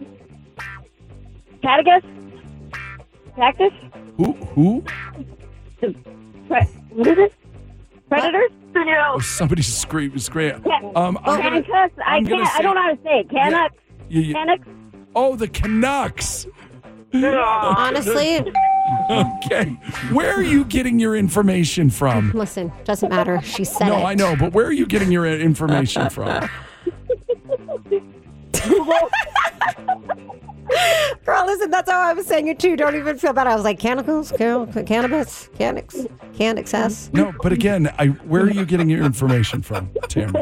Catagus? Cactus? Who? Who? Pre- what is it? Predators? Oh, somebody scream, scream. Um, I'm gonna, Canucks? I I'm gonna can't. I say- don't know how to say it. Canucks? Yeah, yeah. Canucks? Oh, the Canucks. Honestly, Okay. Where are you getting your information from? listen, doesn't matter. She said No, it. I know, but where are you getting your information from? Girl, listen, that's how I was saying it too. Don't even feel bad. I was like, canicles, can- cannabis, cannix, can access. No, but again, I where are you getting your information from, Tamara?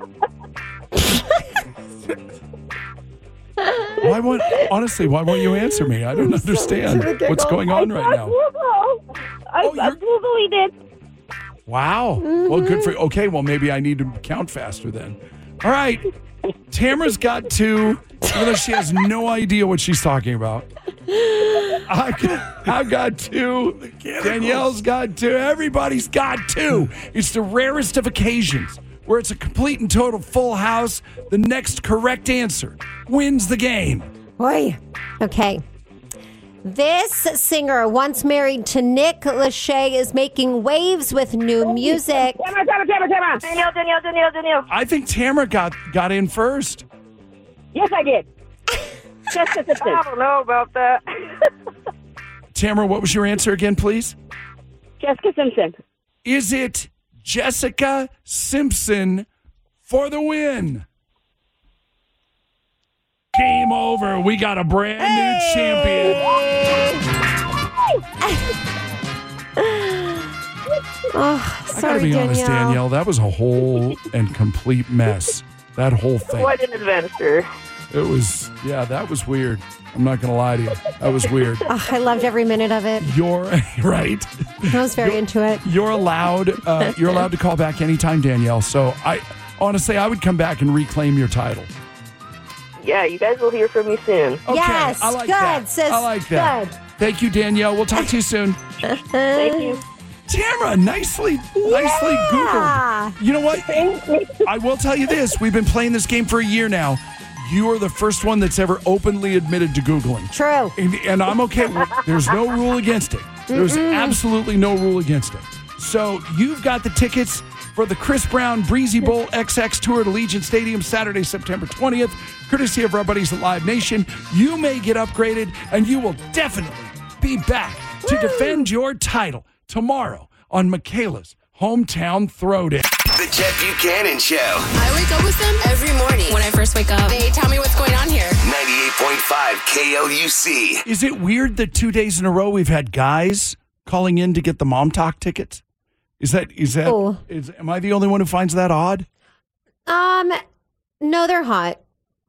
Why won't honestly? Why won't you answer me? I don't understand what's going on right now. I, Oh, I Googling it. Wow. Well, good for you. Okay, well, maybe I need to count faster then. All right. Tamara's got two, even though she has no idea what she's talking about. I got, I got two. Danielle's got two. Everybody's got two. It's the rarest of occasions where it's a complete and total full house. The next correct answer wins the game. Boy. Okay. This singer, once married to Nick Lachey, is making waves with new music. Tamara, Tamara, Tamara, Tamara. Danielle, Danielle, Danielle, Danielle. I think Tamara got, got in first. Yes, I did. Jessica Simpson. I don't know about that. Tamara, what was your answer again, please? Jessica Simpson. Is it Jessica Simpson for the win? Game over. We got a brand new champion. Oh, I gotta sorry, be Danielle. honest, Danielle, that was a whole and complete mess. That whole thing. What an adventure. It was, yeah, that was weird. I'm not going to lie to you. That was weird. Oh, I loved every minute of it. You're right. I was very you're, into it. You're allowed. Uh, you're allowed to call back anytime, Danielle. So I honestly, I would come back and reclaim your title. Yeah, you guys will hear from me soon. Okay, yes, I like good, that. sis. I like that. Good. Thank you, Danielle. We'll talk to you soon. Thank you. Tamara, nicely, nicely Yeah. Googled. You know what? I will tell you this. We've been playing this game for a year now. You are the first one that's ever openly admitted to Googling. True. And, and I'm okay. There's no rule against it. There's Mm-mm. absolutely no rule against it. So you've got the tickets for the Chris Brown Breezy Bowl X X Tour at Allegiant Stadium Saturday, September twentieth, courtesy of our buddies at Live Nation. You may get upgraded, and you will definitely be back to Woo. defend your title tomorrow on Michaela's Hometown Throwdown. The Chet Buchanan Show. I wake up with them every morning. When I first wake up, they tell me what's going on here. ninety-eight point five K L U C. Is it weird that two days in a row we've had guys calling in to get the Mom Talk tickets? Is that is that Oh. is am I the only one who finds that odd? Um, no, they're hot.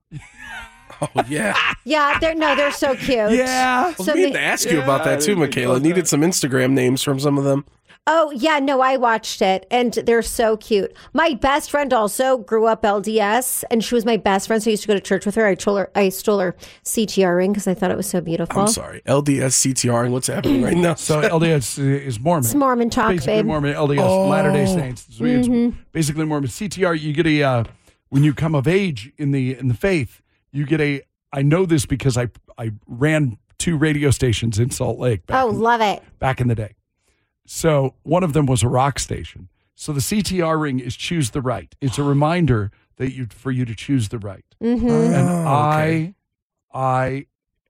Oh, yeah. Yeah, they're no, they're so cute. Yeah. I was So meaning they- to ask you about that too, Michaela. Needed some Instagram names from some of them. Oh, yeah, no, I watched it, and they're so cute. My best friend also grew up L D S, and she was my best friend, so I used to go to church with her. I told her I stole her C T R ring because I thought it was so beautiful. I'm sorry. L D S C T R and what's happening right now? So L D S is Mormon. It's Mormon talk, basically babe. Mormon, L D S, Oh. Latter-day Saints. So it's Mhm. basically Mormon. C T R, you get a, uh, when you come of age in the in the faith, you get a, I know this because I I ran two radio stations in Salt Lake back, Oh, in, love it. back in the day. So one of them was a rock station. So the C T R ring is choose the right. It's a reminder that you for you to choose the right. Mm-hmm. And Oh, I, I,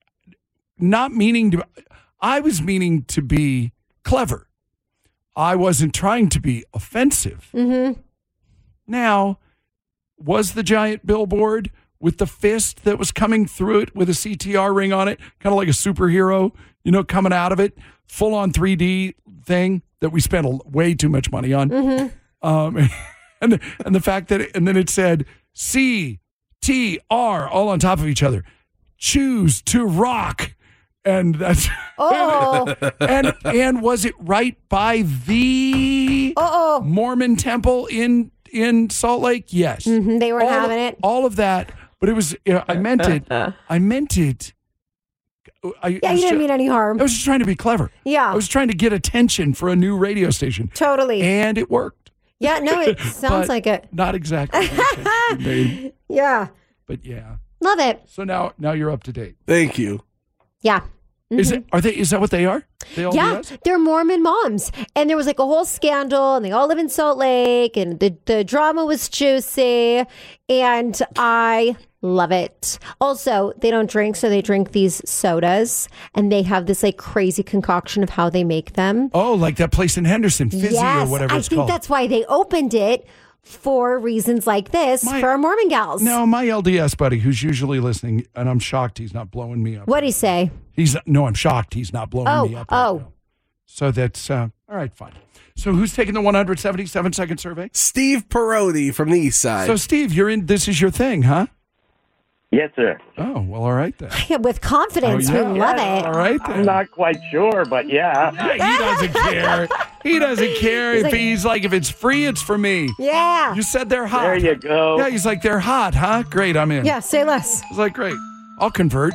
not meaning to, I was meaning to be clever. I wasn't trying to be offensive. Mm-hmm. Now, was the giant billboard with the fist that was coming through it with a C T R ring on it, kind of like a superhero, you know, coming out of it, full on three D thing that we spent a, way too much money on. Mm-hmm. Um, and, and the fact that, it, and then it said C T R all on top of each other. Choose to rock. And that's, Oh. and, and was it right by the Uh-oh. Mormon temple in, in Salt Lake? Yes. Mhm, they weren't all having of, it. All of that. But it was, you know, I meant it. I meant it. I, Yeah, I you was didn't ju- mean any harm. I was just trying to be clever. Yeah. I was trying to get attention for a new radio station. Totally. And it worked. Yeah, no, it sounds But like it. Not exactly. the attention you made, Yeah. but yeah. Love it. So now, now you're up to date. Thank you. Yeah. Is it? Are they? Is that what they are? They all Yeah, do that? they're Mormon moms. And there was like a whole scandal, and they all live in Salt Lake, and the, the drama was juicy, and I love it. Also, they don't drink, so they drink these sodas, and they have this like crazy concoction of how they make them. Oh, like that place in Henderson, Fizzy yes, or whatever I it's think called. that's why they opened it for reasons like this My- for our Mormon gals. No, my L D S buddy, who's usually listening, and I'm shocked he's not blowing me up. What'd he say? He's no, I'm shocked he's not blowing Oh, me up. right oh. now. So that's uh, all right. Fine. So who's taking the one hundred seventy-seven second survey? Steve Perotti from the East Side. So Steve, you're in. This is your thing, huh? Yes, sir. Oh well, all right then. Yeah, with confidence, Oh, yeah. we love it. All right I'm then. not quite sure, but yeah. He doesn't care. He doesn't care He's if like- he's like if it's free, it's for me. Yeah. You said they're hot. There you go. Yeah, he's like they're hot, huh? Great, I'm in. Yeah, say less. He's like great. I'll convert.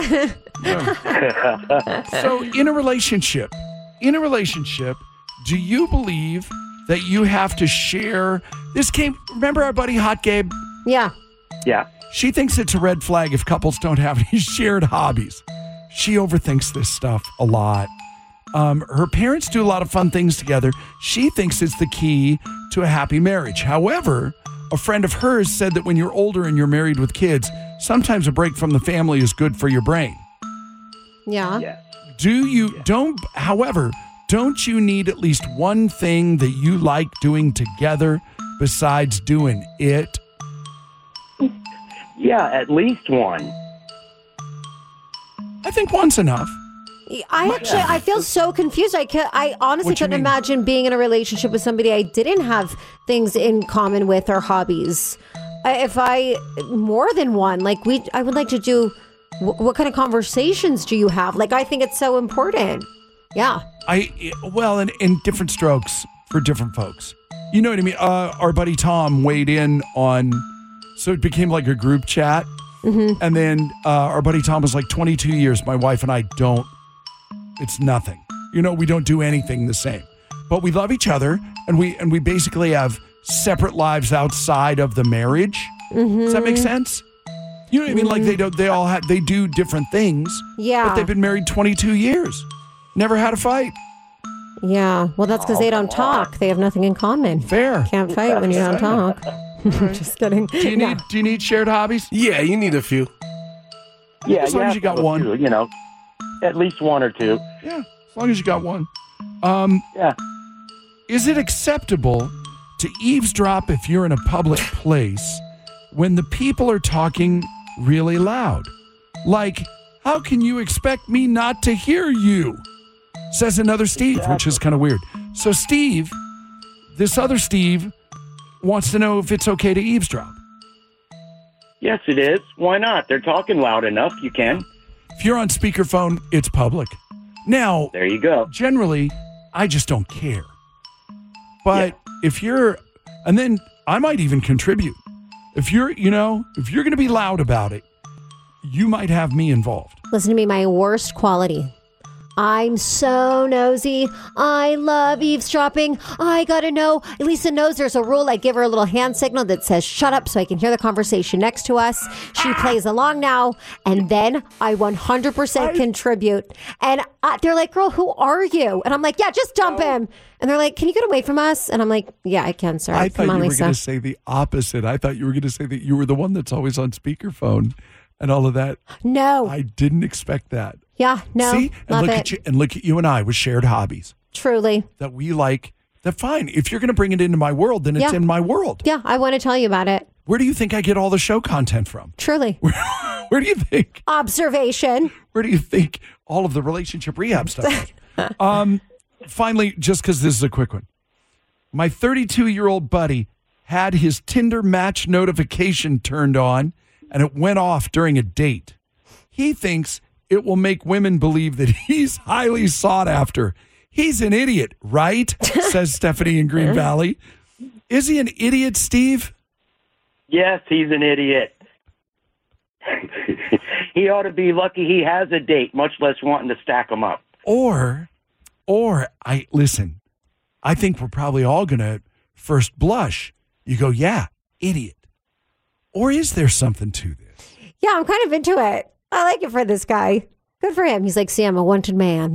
Yeah. So in a relationship, in a relationship, do you believe that you have to share? This came. Remember our buddy Hot Gabe? Yeah. Yeah. She thinks it's a red flag if couples don't have any shared hobbies. She overthinks this stuff a lot. Um, her parents do a lot of fun things together. She thinks it's the key to a happy marriage. However, a friend of hers said that when you're older and you're married with kids, sometimes a break from the family is good for your brain. Yeah. Yeah. Do you, don't, however, don't you need at least one thing that you like doing together besides doing it? Yeah, at least one. I think one's enough. I actually, I feel so confused. I can, I honestly What you couldn't mean? imagine being in a relationship with somebody I didn't have things in common with or hobbies. I- if I more than one, like we, I would like to do. Wh- what kind of conversations do you have? Like, I think it's so important. Yeah. I well, in, in different strokes for different folks. You know what I mean? Uh, our buddy Tom weighed in on, so it became like a group chat. Mm-hmm. And then uh, our buddy Tom was like, twenty-two years, my wife and I don't, it's nothing. You know, we don't do anything the same. But we love each other, and we and we basically have separate lives outside of the marriage. Mm-hmm. Does that make sense? You know what I mean? Like they don't, they all have, they do different things. Yeah. But they've been married twenty-two years. Never had a fight. Yeah. Well, that's because they don't talk. They have nothing in common. Fair. Can't fight when you don't talk. Just kidding. Do you No. need Do you need shared hobbies? Yeah, you need a few. Yeah, As long yeah, as you got a one. few, you know, at least one or two. Yeah, as long as you got one. Um, yeah. Is it acceptable to eavesdrop if you're in a public place when the people are talking really loud? Like, how can you expect me not to hear you? Says another Steve, exactly. Which is kind of weird. So Steve, this other Steve, wants to know if it's okay to eavesdrop. Yes, it is. Why not? They're talking loud enough. You can. If you're on speakerphone, it's public. Now, there you go. Generally, I just don't care. But yeah. if you're, and then I might even contribute. If you're, you know, if you're going to be loud about it, you might have me involved. Listen to me, my worst quality. I'm so nosy. I love eavesdropping. I gotta know. Lisa knows there's a rule. I give her a little hand signal that says shut up so I can hear the conversation next to us. She plays along now, and then I one hundred percent contribute. And uh, they're like, girl, who are you? And I'm like, yeah, just dump him. And they're like, can you get away from us? And I'm like, yeah, I can, sir. I thought Come on, you were Lisa. going to say the opposite. I thought you were going to say that you were the one that's always on speakerphone and all of that. No. I didn't expect that. Yeah, no. See? And love look it. at you and look at you and I with shared hobbies. Truly. That we like. That fine. If you're going to bring it into my world, then it's Yeah. in my world. Yeah, I want to tell you about it. Where do you think I get all the show content from? Truly. Where, where do you think? Observation. Where do you think all of the relationship rehab stuff is? um, finally, just because this is a quick one. My thirty-two-year-old buddy had his Tinder match notification turned on, and it went off during a date. He thinks it will make women believe that he's highly sought after. He's an idiot, right? Says Stephanie in Green Valley. Is he an idiot, Steve? Yes, he's an idiot. He ought to be lucky he has a date, much less wanting to stack them up. Or, or I listen, I think we're probably all going to first blush. You go, yeah, idiot. Or is there something to this? Yeah, I'm kind of into it. I like it for this guy. Good for him. He's like, see, I'm a wanted man.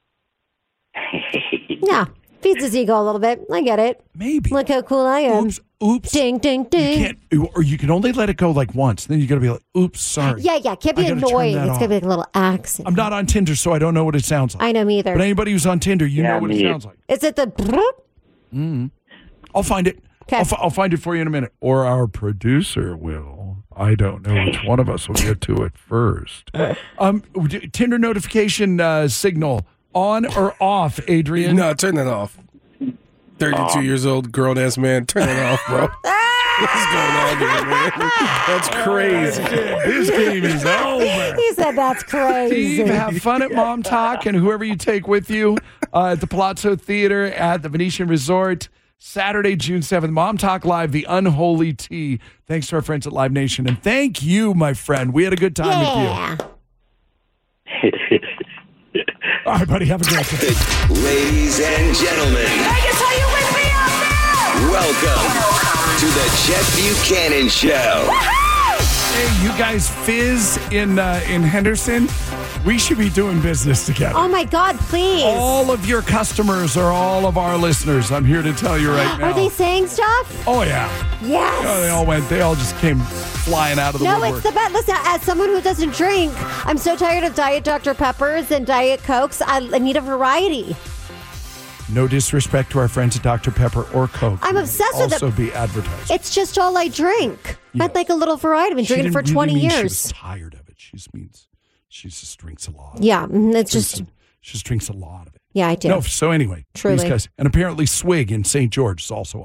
Yeah, feeds his ego a little bit. I get it. Maybe. Look how cool I am. Oops, oops. Ding, ding, ding. You can't, or you can only let it go like once. Then you got to be like, oops, sorry. Yeah, yeah. Can't be I gotta turn annoying. that It's off. going to be like a little accent. I'm not on Tinder, so I don't know what it sounds like. I know me either. But anybody who's on Tinder, you Yeah, know what it me. sounds like. Is it the... Mm-hmm. I'll find it. Okay. I'll, fi- I'll find it for you in a minute. Or our producer will. I don't know which one of us will get to it first. Um, d- Tinder notification uh, signal on or off, Adrian? No, turn that off. thirty-two years old, grown ass man, turn it off, bro. What's going on here, man? That's crazy. This game is over. He said that's crazy. Steve, have fun at Mom Talk and whoever you take with you uh, at the Palazzo Theater at the Venetian Resort. Saturday, June seventh, Mom Talk Live, The Unholy Tea. Thanks to our friends at Live Nation. And thank you, my friend. We had a good time yeah. with you. All right, buddy. Have a great day. Ladies and gentlemen, Vegas, are you with me out there? welcome to the Chet Buchanan Show. Hey, you guys fizz in uh, in Henderson. We should be doing business together. Oh, my God, please. All of your customers are all of our listeners. I'm here to tell you right now. Are they saying stuff? Oh, yeah. Yes. Oh, they all went. They all just came flying out of the No, woodwork. it's the best. Listen, as someone who doesn't drink, I'm so tired of Diet Doctor Peppers and Diet Cokes. I, I need a variety. No disrespect to our friends at Doctor Pepper or Coke. I'm obsessed with also it. be advertised. It's just all I drink. Yeah. I'd like a little variety. I've been She drinking for didn't really twenty mean She years. was tired of it. She just means she just drinks a lot. Yeah, mhm, it's Drinks just. a- she just drinks a lot of it. Yeah, I do. No, so anyway, Truly. these guys, and apparently Swig in Saint George is also awesome.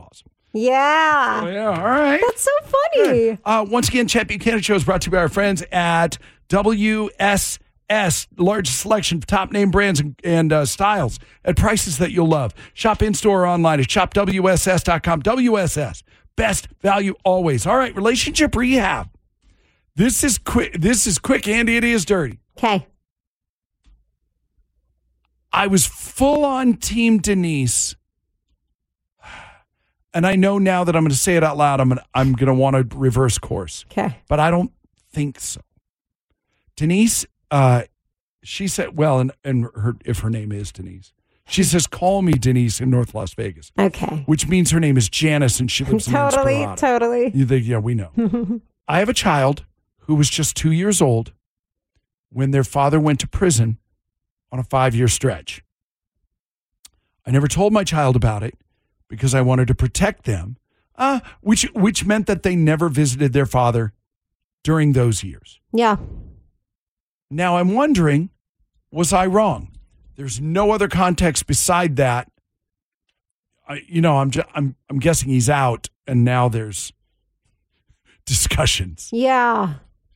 Yeah. Oh, yeah, all right. That's so funny. Uh, once again, Chet Buchanan Show is brought to you by our friends at W S S, the largest selection of top name brands and, and uh, styles at prices that you'll love. Shop in-store or online at shop W S S dot com. W S S, best value always. All right, relationship rehab. This is quick. This is quick, Andy. It is dirty. Okay. I was full on Team Denise. And I know now that I'm going to say it out loud, I'm going to, I'm going to want to reverse course. Okay. But I don't think so. Denise, uh, she said, well, and, and her, if her name is Denise, she says, call me Denise in North Las Vegas. Okay. Which means her name is Janice and she lives in Totally, Inspirado. totally. You think, yeah, we know. I have a child who was just two years old when their father went to prison on a five-year stretch. I never told my child about it because I wanted to protect them, uh, which which meant that they never visited their father during those years. Yeah. Now I'm wondering, was I wrong? There's no other context beside that. I, you know, I'm, just, I'm I'm guessing he's out, and now there's discussions. Yeah.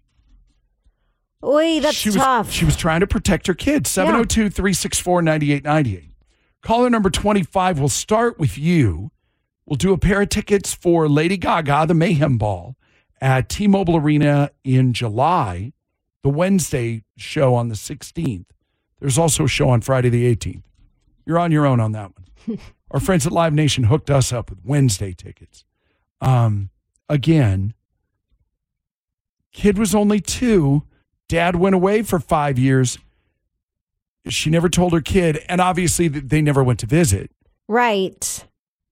Oy, that's she tough. Was, she was trying to protect her kids. seven oh two, three six four, nine eight nine eight. Caller number twenty-five, we'll start with you. We'll do a pair of tickets for Lady Gaga, the Mayhem Ball, at T-Mobile Arena in July, the Wednesday show on the sixteenth. There's also a show on Friday the eighteenth. You're on your own on that one. Our friends at Live Nation hooked us up with Wednesday tickets. Um, again, kid was only two. Dad went away for five years. She never told her kid, and obviously they never went to visit. Right.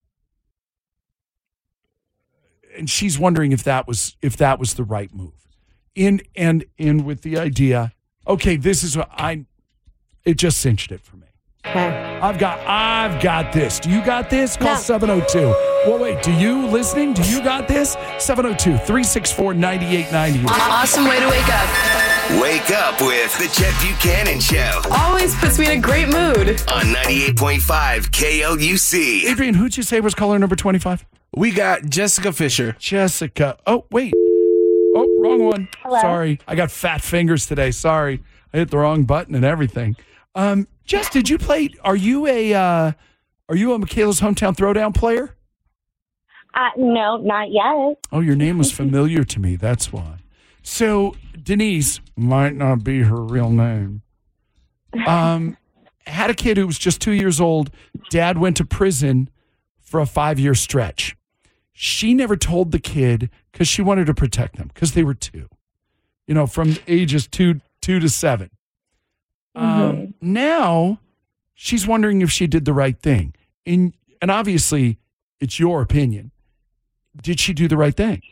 And she's wondering if that was if that was the right move. In and in with the idea, okay, this is what I. It just cinched it for me. Okay. I've got I've got this. Do you got this? Call No. seven oh two. Well, wait, do you listening? Do you got this? seven oh two, three six four, nine eight nine eight. Awesome way to wake up. Wake up with the Chet Buchanan Show Always puts me in a great mood. on ninety-eight point five K L U C. Adrian, who'd you say was caller number twenty-five? We got Jessica Fisher. Jessica. Oh, wait. Oh, wrong one. Hello. Sorry. I got fat fingers today. Sorry. I hit the wrong button and everything. Um, Jess, did you play, are you a, uh, are you a Michaela's Hometown Throwdown player? Uh, no, not yet. Oh, your name was familiar to me. That's why. So, Denise, might not be her real name, um, had a kid who was just two years old. Dad went to prison for a five-year stretch. She never told the kid because she wanted to protect them because they were two, you know, from ages two, two to seven. Mm-hmm. Um, now she's wondering if she did the right thing. In, and obviously, it's your opinion. Did she do the right thing?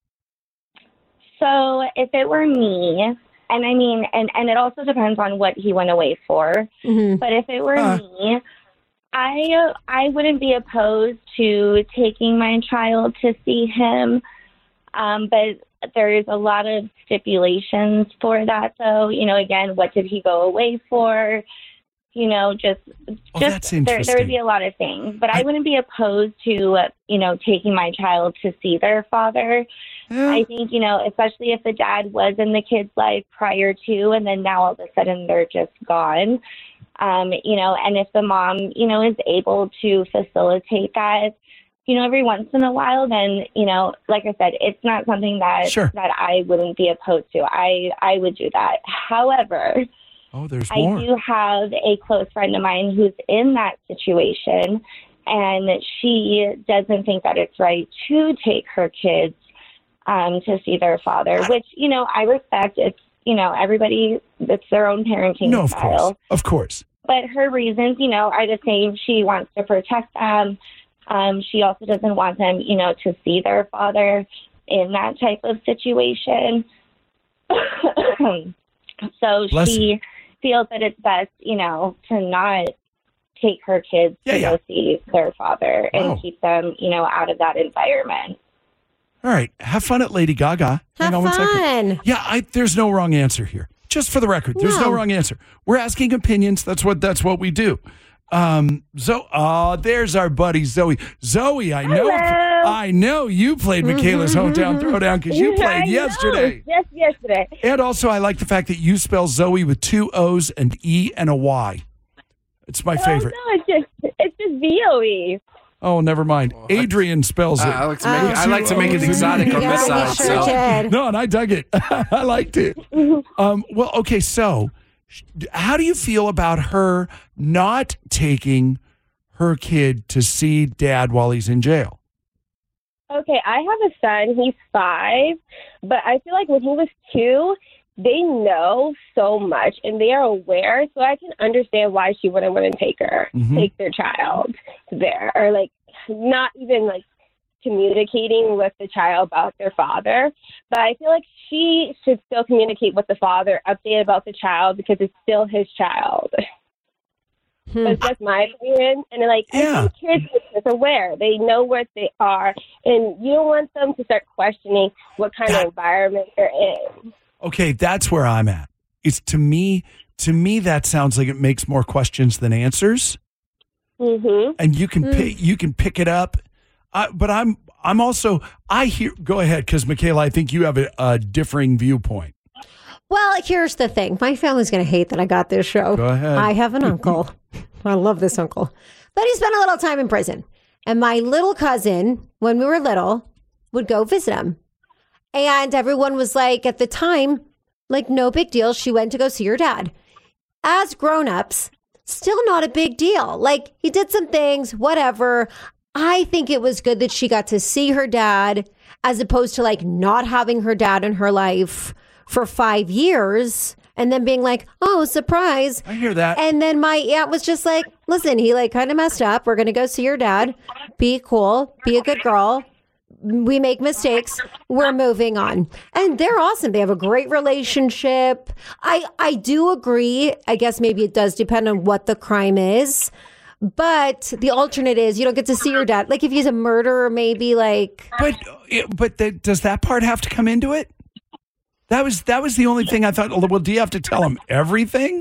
So if it were me, and I mean, and, and it also depends on what he went away for, Mm-hmm. but if it were Uh. me, I I wouldn't be opposed to taking my child to see him, um, but there's a lot of stipulations for that. So, you know, again, what did he go away for? You know, just Oh, just that's there, there interesting. would be a lot of things, but I, wouldn't be opposed to, uh, you know, taking my child to see their father. I think, you know, especially if the dad was in the kid's life prior to, and then now all of a sudden they're just gone. Um, you know, and if the mom, you know, is able to facilitate that, you know, every once in a while, then, you know, like I said, it's not something that Sure. that I wouldn't be opposed to. I, I would do that. However, Oh, there's I more. do have a close friend of mine who's in that situation, and she doesn't think that it's right to take her kids um, to see their father, which, you know, I respect. It's, you know, everybody, it's their own parenting No, of style. course. Of course. But her reasons, you know, are the same. She wants to protect them. Um, she also doesn't want them, you know, to see their father in that type of situation. So Bless she feels that it's best, you know, to not take her kids Yeah, to yeah. go see their father Wow. and keep them, you know, out of that environment. All right. Have fun at Lady Gaga. Hang Have on one second. fun. Yeah, I, there's no wrong answer here. Just for the record, there's no No. wrong answer. We're asking opinions. That's what that's what we do. Um, Zoe, oh, there's our buddy Zoe. Zoe, I know. Hello. I know you played Michaela's hometown throwdown because you played I know. yesterday. Just yesterday. And also, I like the fact that you spell Zoe with two O's, an E, and a Y. It's my favorite. Oh, no, it's just it's just V O E. Oh, never mind. Adrian spells it. I like to make it, I like to make it exotic on this Yeah, side. we sure so. did. No, and I dug it. I liked it. Um, well, okay, so sh- how do you feel about her not taking her kid to see dad while he's in jail? Okay, I have a son. He's five, but I feel like when he was two, they know so much and they are aware. So I can understand why she wouldn't want to take her, Mhm. take their child there, or like not even like communicating with the child about their father. But I feel like she should still communicate with the father, update about the child because it's still his child. That's just my opinion. And like, Yeah. I think kids are just aware. They know what they are. And you don't want them to start questioning what kind of environment they're in. Okay, that's where I'm at. It's to me, to me, that sounds like it makes more questions than answers. Mm-hmm. And you can pick, you can pick it up. I, but I'm, I'm also, I hear. Go ahead, because Michaela, I think you have a, a differing viewpoint. Well, here's the thing. My family's going to hate that I got this show. Go ahead. I have an uncle. I love this uncle. But he spent a little time in prison. And my little cousin, when we were little, would go visit him. And everyone was like, at the time, like, no big deal. She went to go see her dad. As grown-ups, still not a big deal. Like, he did some things, whatever. I think it was good that she got to see her dad as opposed to, like, not having her dad in her life for five years and then being like, oh, surprise. I hear that. And then my aunt was just like, listen, he like kind of messed up. We're going to go see your dad. Be cool. Be a good girl. We make mistakes. We're moving on. And they're awesome. They have a great relationship. I, I do agree. I guess maybe it does depend on what the crime is. But the alternate is you don't get to see your dad. Like if he's a murderer, maybe like. But but the, does that part have to come into it? That was that was the only thing I thought. Well, do you have to tell him everything?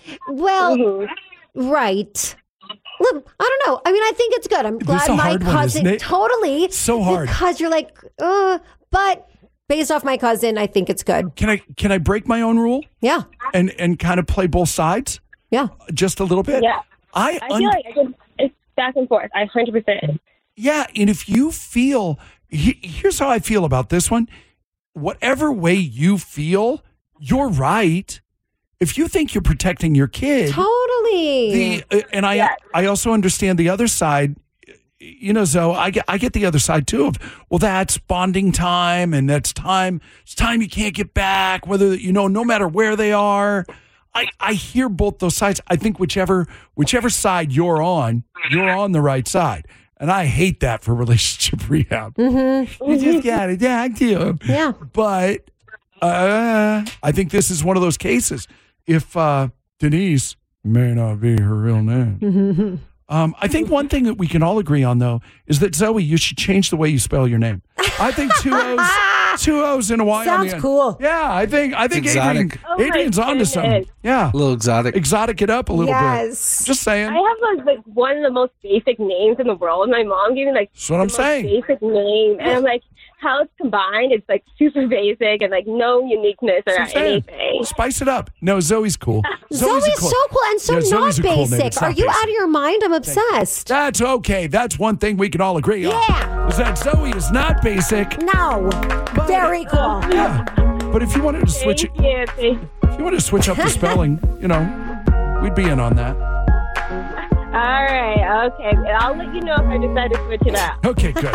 Well, Mm-hmm. right. Look, I don't know. I mean, I think it's good. I'm This glad is a my hard one, cousin isn't it? totally So hard. because you're like, uh, but based off my cousin, I think it's good. Can I can I break my own rule? Yeah. And and kind of play both sides? Yeah. Just a little bit? Yeah. I, I un- feel like I could, it's back and forth. I one hundred percent. Yeah, and if you feel he, here's how I feel about this one. Whatever way you feel, you're right. If you think you're protecting your kid, Totally. the uh, and I I also understand the other side. You know, Zoe, I get I get the other side too of well, that's bonding time and that's time. It's time you can't get back. Whether you know, no matter where they are. I, I hear both those sides. I think whichever whichever side you're on, you're on the right side. And I hate that for relationship rehab. Mm-hmm. You just got to talk to him. Yeah. But uh, I think this is one of those cases. If uh, Denise may not be her real name. Mm-hmm. Um, I think one thing that we can all agree on, though, is that, Zoe, you should change the way you spell your name. I think two O's, two O's and a Y on Sounds the end. cool. Yeah, I think I think Adrian, Exotic. Oh my Adrian's onto goodness. something. Yeah, A little exotic. exotic it up a little Yes. bit. Just saying. I have like, like one of the most basic names in the world. My mom gave me like That's what I'm the most saying. basic name, and I'm like, how it's combined, it's like super basic and like no uniqueness or That's what I'm saying. anything. Spice it up. No, Zoe's cool. Zoe's, a cool. so cool and so Yeah, not Zoe's a cool name. basic. It's Are not you basic. out of your mind? I'm obsessed. That's okay. That's one thing we can all agree on. Yeah. Is that Zoe is not basic. No. Very cool. Yeah. But if you wanted to switch it, Thank you. Thank- if you wanted to switch up the spelling, you know, we'd be in on that. All right, okay. I'll let you know if I decide to switch it up. Okay, good.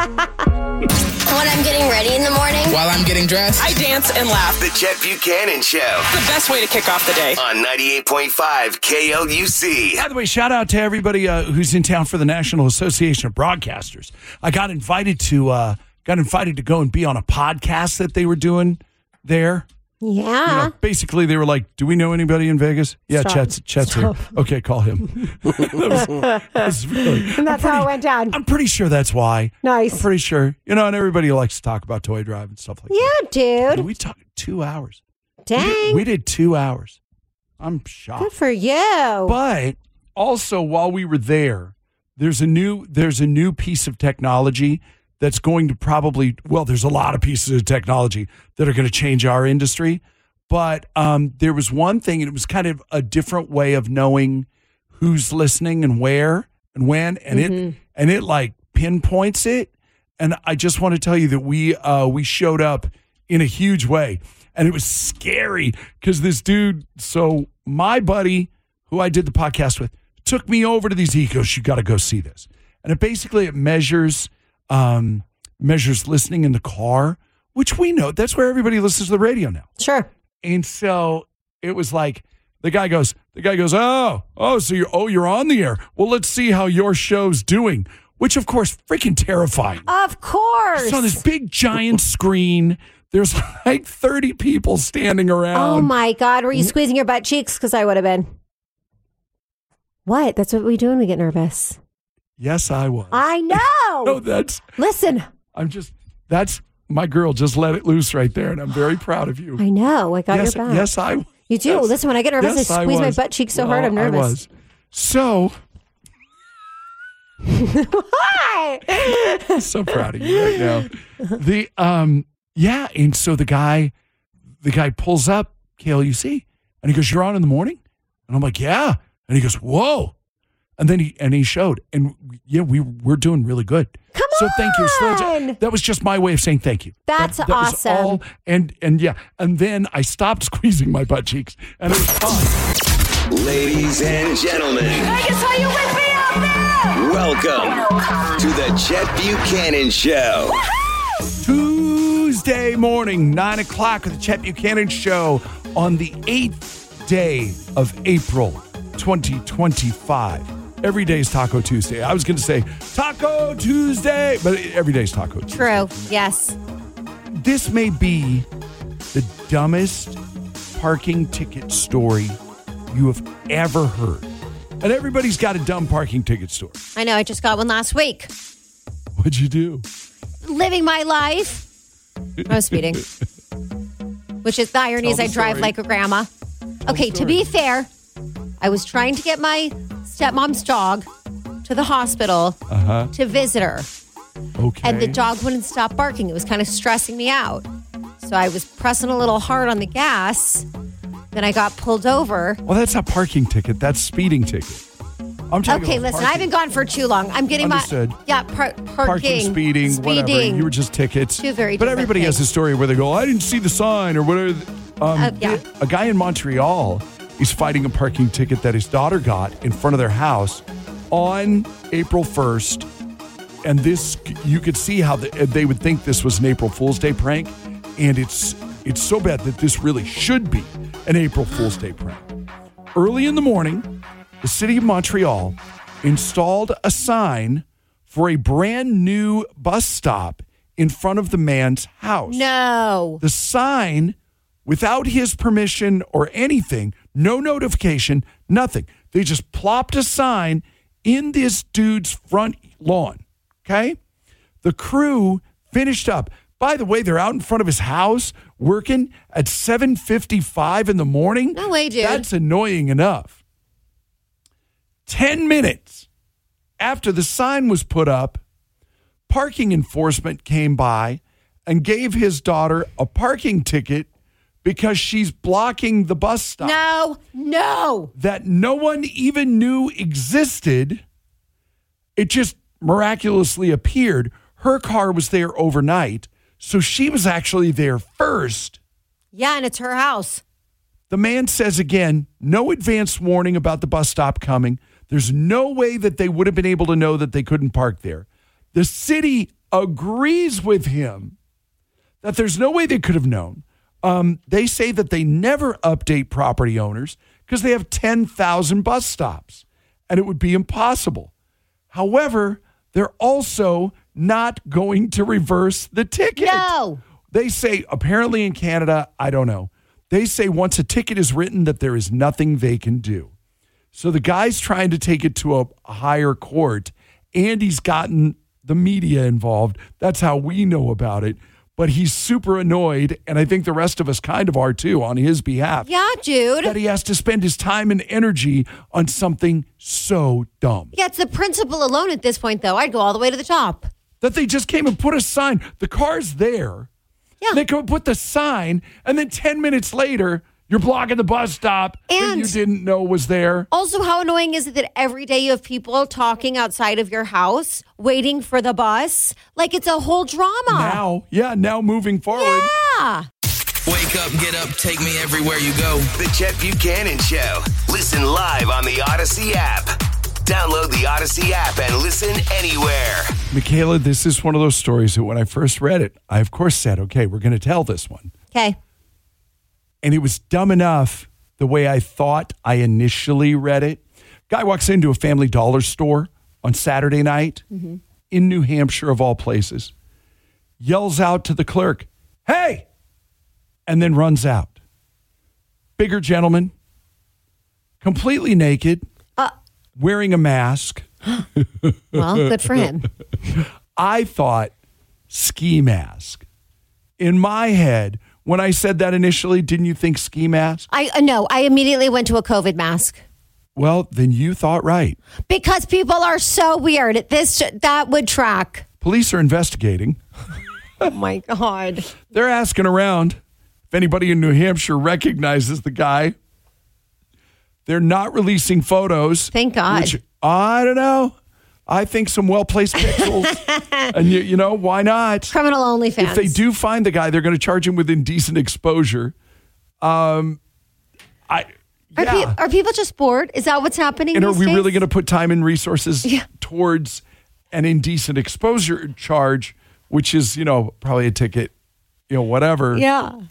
When I'm getting ready in the morning. While I'm getting dressed. I dance and laugh. The Chet Buchanan Show. The best way to kick off the day. On ninety-eight point five K L U C. By the way, shout out to everybody uh, who's in town for the National Association of Broadcasters. I got invited to uh, got invited to go and be on a podcast that they were doing there. Yeah. You know, basically, they were like, "Do we know anybody in Vegas?" Yeah, Stop. Chet's, Chet's here. Okay, call him. That was- that was really- And that's how it went down. I'm pretty sure that's why. Nice. I'm pretty sure. You know, and everybody likes to talk about Toy Drive and stuff like Yeah, that. dude. We talked two hours. Dang. We did, we did two hours. I'm shocked. Good for you. But also, while we were there, there's a new there's a new piece of technology that's going to probably, well, there's a lot of pieces of technology that are going to change our industry. But um, there was one thing, and it was kind of a different way of knowing who's listening and where and when, and Mm-hmm. it and it like pinpoints it. And I just want to tell you that we uh, we showed up in a huge way, and it was scary because this dude. So my buddy, who I did the podcast with, took me over to these. He goes, "You got to go see this," and it basically it measures um, measures listening in the car, which we know that's where everybody listens to the radio now. Sure. And so it was like the guy goes, the guy goes, oh, oh, so you're, oh, you're on the air. Well, let's see how your show's doing, which of course, freaking terrifying. Of course. It's on this big giant screen. There's like thirty people standing around. Oh my God. Were you squeezing your butt cheeks? Because I would have been. What? That's what we do when we get nervous. Yes, I was. I know. No, that's. Listen. I'm just, that's, my girl just let it loose right there, and I'm very proud of you. I know. I got yes, your back. Yes, I You do. yes, Listen, when I get nervous, yes, I squeeze I my was. butt cheeks so well, hard, I'm nervous. I was. So. Why? So proud of you right now. The um yeah, and so the guy the guy pulls up K L U C and he goes, "You're on in the morning?" And I'm like, "Yeah." And he goes, "Whoa." And then he and he showed, and yeah, we we're doing really good. Come so thank you. So on. that was just my way of saying thank you. That's that, that was awesome. all, and and yeah, and then I stopped squeezing my butt cheeks, and it was fun. Ladies and gentlemen, Vegas, are you with me out there? welcome to the Chet Buchanan Show. Tuesday morning, nine o'clock with the Chet Buchanan Show on the eighth day of April, twenty twenty-five. Every day is Taco Tuesday. I was going to say Taco Tuesday, but every day is Taco Tuesday. True. Yes. This may be the dumbest parking ticket story you have ever heard. And everybody's got a dumb parking ticket story. I know. I just got one last week. What'd you do? Living my life. I was speeding. Which is the irony is I drive story. like a grandma. Okay, to be fair, I was trying to get my stepmom's dog to the hospital Uh-huh. to visit her. Okay. And the dog wouldn't stop barking. It was kind of stressing me out. So I was pressing a little hard on the gas. Then I got pulled over. Well, that's not parking ticket. That's speeding ticket. I'm talking Okay, about listen, parking. I've been gone for too long. I'm getting Understood. my yeah, par- parking, Parking, speeding, whatever. speeding. You were just tickets. Two very But different everybody has a things. story where they go, I didn't see the sign or whatever. Um, Uh, yeah. A guy in Montreal is fighting a parking ticket that his daughter got in front of their house on April first. And this, you could see how the, they would think this was an April Fool's Day prank. And it's it's so bad that this really should be an April Fool's Day prank. Early in the morning, the city of Montreal installed a sign for a brand new bus stop in front of the man's house. No. The sign, without his permission or anything, no notification, nothing. They just plopped a sign in this dude's front lawn. Okay? The crew finished up. By the way, they're out in front of his house working at seven fifty-five in the morning. No way, dude. That's annoying enough. Ten minutes after the sign was put up, parking enforcement came by and gave his daughter a parking ticket because she's blocking the bus stop. No, no. That no one even knew existed. It just miraculously appeared. Her car was there overnight, so she was actually there first. Yeah, and it's her house. The man says again, no advance warning about the bus stop coming. There's no way that they would have been able to know that they couldn't park there. The city agrees with him that there's no way they could have known. Um, they say that they never update property owners because they have ten thousand bus stops and it would be impossible. However, they're also not going to reverse the ticket. No. They say, apparently in Canada, I don't know. They say once a ticket is written that there is nothing they can do. So the guy's trying to take it to a, a higher court, and he's gotten the media involved. That's how we know about it. But he's super annoyed, and I think the rest of us kind of are too, on his behalf. Yeah, dude. That he has to spend his time and energy on something so dumb. Yeah, it's the principle alone at this point, though. I'd go all the way to the top. that they just came and put a sign. The car's there. Yeah. They go put the sign, and then ten minutes later, you're blocking the bus stop that And- you didn't know was there. Also, how annoying is it that every day you have people talking outside of your house, waiting for the bus? Like it's a whole drama. Now, yeah, now moving forward. Yeah. Wake up, get up, take me everywhere you go. The Chet Buchanan Show. Listen live on the Odyssey app. Download the Odyssey app and listen anywhere. Michaela, this is one of those stories that when I first read it, I of course said, okay, we're going to tell this one. Okay. And it was dumb enough the way I thought I initially read it. Guy walks into a Family Dollar store on Saturday night Mm-hmm. in New Hampshire, of all places, yells out to the clerk, hey, and then runs out. Bigger gentleman, completely naked, uh, wearing a mask. Well, good for him. I thought ski mask. In my head, when I said that initially, didn't you think ski mask? I uh, no, I immediately went to a COVID mask. Well, then you thought right. Because people are so weird. This that would track. Police are investigating. Oh my God. They're asking around if anybody in New Hampshire recognizes the guy. They're not releasing photos. Thank God. Which, I don't know. I think some well-placed pixels. And, you, you know, why not? Criminal OnlyFans. If they do find the guy, they're going to charge him with indecent exposure. Um, I... Are, Yeah. pe- are people just bored? Is that what's happening? And are these we days? really going to put time and resources Yeah. towards an indecent exposure charge, which is, you know, probably a ticket, you know, whatever. Yeah.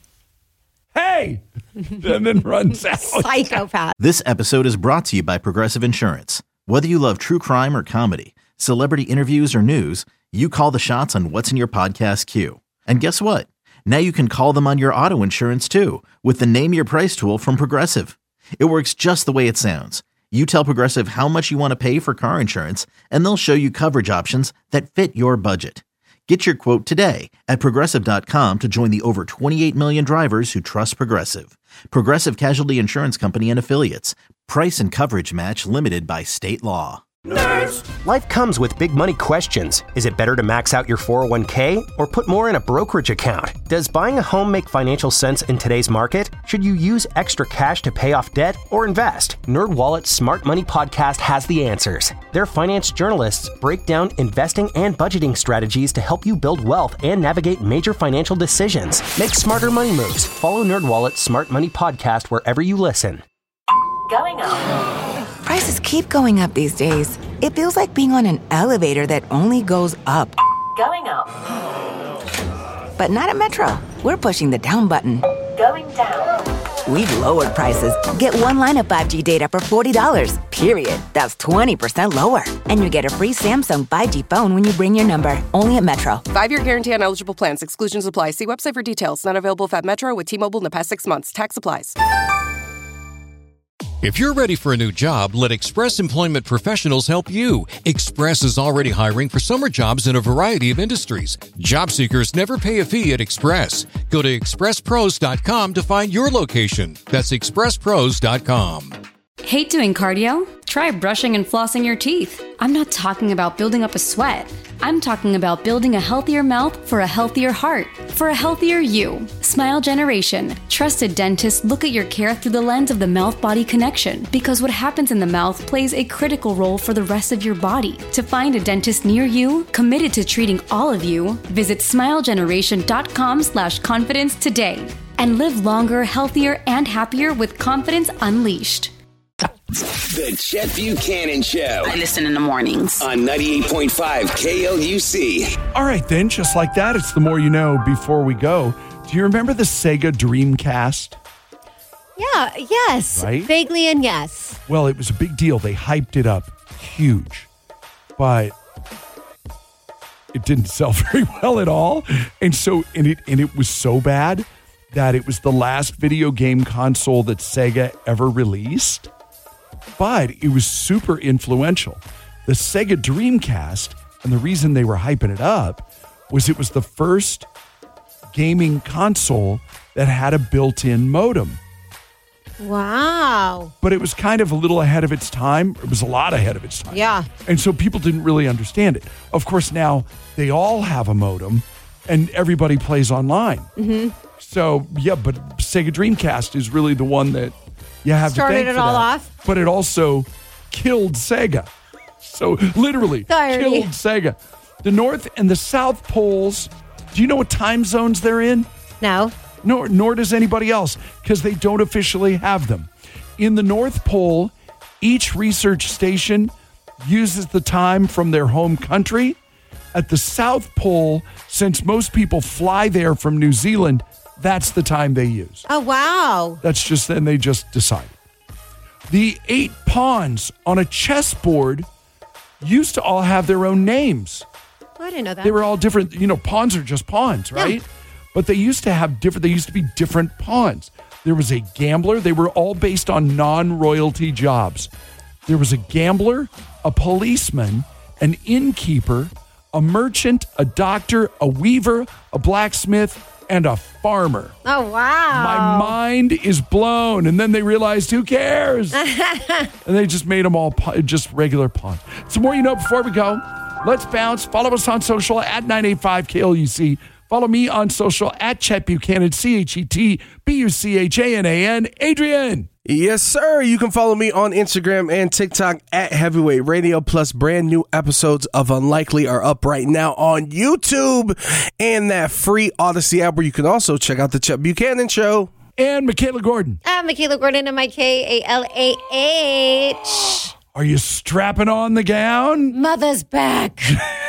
Hey! And then runs out. Psychopath. This episode is brought to you by Progressive Insurance. Whether you love true crime or comedy, celebrity interviews or news, you call the shots on what's in your podcast queue. And guess what? Now you can call them on your auto insurance too with the Name Your Price tool from Progressive. It works just the way it sounds. You tell Progressive how much you want to pay for car insurance, and they'll show you coverage options that fit your budget. Get your quote today at Progressive dot com to join the over twenty-eight million drivers who trust Progressive. Progressive Casualty Insurance Company and Affiliates. Price and coverage match limited by state law. Life comes with big money questions. Is it better to max out your four oh one k or put more in a brokerage account? Does buying a home make financial sense in today's market? Should you use extra cash to pay off debt or invest? NerdWallet's Smart Money Podcast has the answers. Their finance journalists break down investing and budgeting strategies to help you build wealth and navigate major financial decisions. Make smarter money moves. Follow NerdWallet's Smart Money Podcast wherever you listen. Going up. Prices keep going up these days. It feels like being on an elevator that only goes up. Going up. But not at Metro. We're pushing the down button. Going down. We've lowered prices. Get one line of five G data for forty dollars, period. That's twenty percent lower. And you get a free Samsung five G phone when you bring your number. Only at Metro. Five-year guarantee on eligible plans. Exclusions apply. See website for details. Not available if at Metro with T-Mobile in the past six months. Tax applies. If you're ready for a new job, let Express Employment Professionals help you. Express is already hiring for summer jobs in a variety of industries. Job seekers never pay a fee at Express. Go to express pros dot com to find your location. That's express pros dot com. Hate doing cardio? Try brushing and flossing your teeth. I'm not talking about building up a sweat. I'm talking about building a healthier mouth for a healthier heart, for a healthier you. Smile Generation. Trusted dentists look at your care through the lens of the mouth-body connection because what happens in the mouth plays a critical role for the rest of your body. To find a dentist near you, committed to treating all of you, visit smile generation dot com slash confidence today and live longer, healthier, and happier with confidence unleashed. The Chet Buchanan Show. I listen in the mornings. On ninety-eight point five K L U C. All right, then, just like that, it's the more you know. Before we go, do you remember the Sega Dreamcast? Yeah, yes. Right? Vaguely and yes. Well, it was a big deal. They hyped it up huge, but it didn't sell very well at all. And so, and it, and it was so bad that it was the last video game console that Sega ever released. But it was super influential. The Sega Dreamcast, and the reason they were hyping it up was it was the first gaming console that had a built-in modem. Wow. But it was kind of a little ahead of its time. It was a lot ahead of its time. Yeah. And so people didn't really understand it. Of course, now they all have a modem and everybody plays online. Mm-hmm. So, yeah, but Sega Dreamcast is really the one that you have Started to thank it for all that. off. But it also killed Sega. So, literally, Sorry. killed Sega. The North and the South Poles, do you know what time zones they're in? No. Nor, nor does anybody else, because they don't officially have them. In the North Pole, each research station uses the time from their home country. At the South Pole, since most people fly there from New Zealand, that's the time they use. Oh, wow. That's just, then they just decide. The eight pawns on a chessboard used to all have their own names. Oh, I didn't know that. They were all different. You know, pawns are just pawns, right? Yeah. But they used to have different, they used to be different pawns. There was a gambler. They were all based on non-royalty jobs. There was a gambler, a policeman, an innkeeper, a merchant, a doctor, a weaver, a blacksmith, and a farmer. Oh, wow. My mind is blown. And then they realized, who cares? And they just made them all pa- just regular pawns. Some more you know before we go. Let's bounce. Follow us on social at nine eight five K L U C. Follow me on social at Chet Buchanan, C H E T B U C H A N A N. Adrian. Yes, sir. You can follow me on Instagram and TikTok at Heavyweight Radio. Plus, brand new episodes of Unlikely are up right now on YouTube and that free Odyssey app where you can also check out the Chet Buchanan Show. And Michaela Gordon. I'm Michaela Gordon, M I K A L A H. Are you strapping on the gown? Mother's back.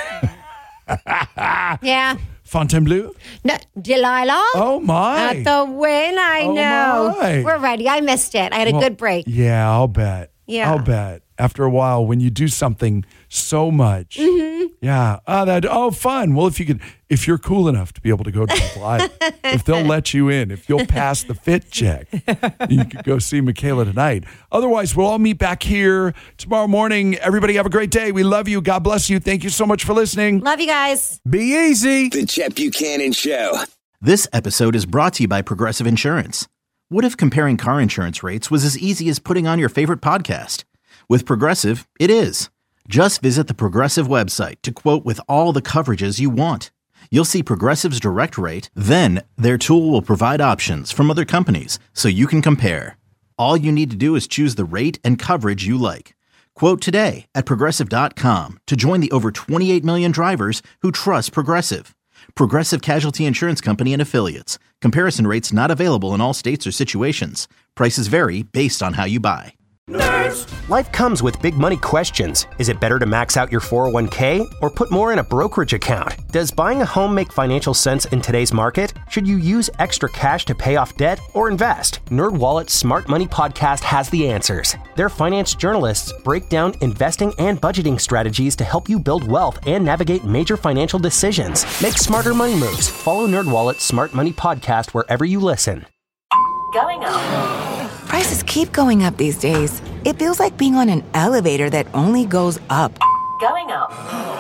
Yeah. Fontainebleau? No, Delilah? Oh, my. At the win, I Oh, know. my. We're ready. I missed it. I had a Well, good break. Yeah, I'll bet. Yeah. I'll bet. After a while, when you do something so much. Mm-hmm. Yeah. Oh, that. Oh, fun. Well, if you could, if you're cool enough to be able to go to the live, if they'll let you in, if you'll pass the fit check, you could go see Michaela tonight. Otherwise, we'll all meet back here tomorrow morning. Everybody have a great day. We love you. God bless you. Thank you so much for listening. Love you guys. Be easy. The Chet Buchanan Show. This episode is brought to you by Progressive Insurance. What if comparing car insurance rates was as easy as putting on your favorite podcast? With Progressive, it is. Just visit the Progressive website to quote with all the coverages you want. You'll see Progressive's direct rate, then their tool will provide options from other companies so you can compare. All you need to do is choose the rate and coverage you like. Quote today at Progressive dot com to join the over twenty-eight million drivers who trust Progressive. Progressive Casualty Insurance Company and Affiliates. Comparison rates not available in all states or situations. Prices vary based on how you buy. Life comes with big money questions. Is it better to max out your four oh one k or put more in a brokerage account? Does buying a home make financial sense in today's market? Should you use extra cash to pay off debt or invest? NerdWallet's Smart Money Podcast has the answers. Their finance journalists break down investing and budgeting strategies to help you build wealth and navigate major financial decisions. Make smarter money moves. Follow NerdWallet's Smart Money Podcast wherever you listen. Going up. Prices keep going up these days. It feels like being on an elevator that only goes up. Going up.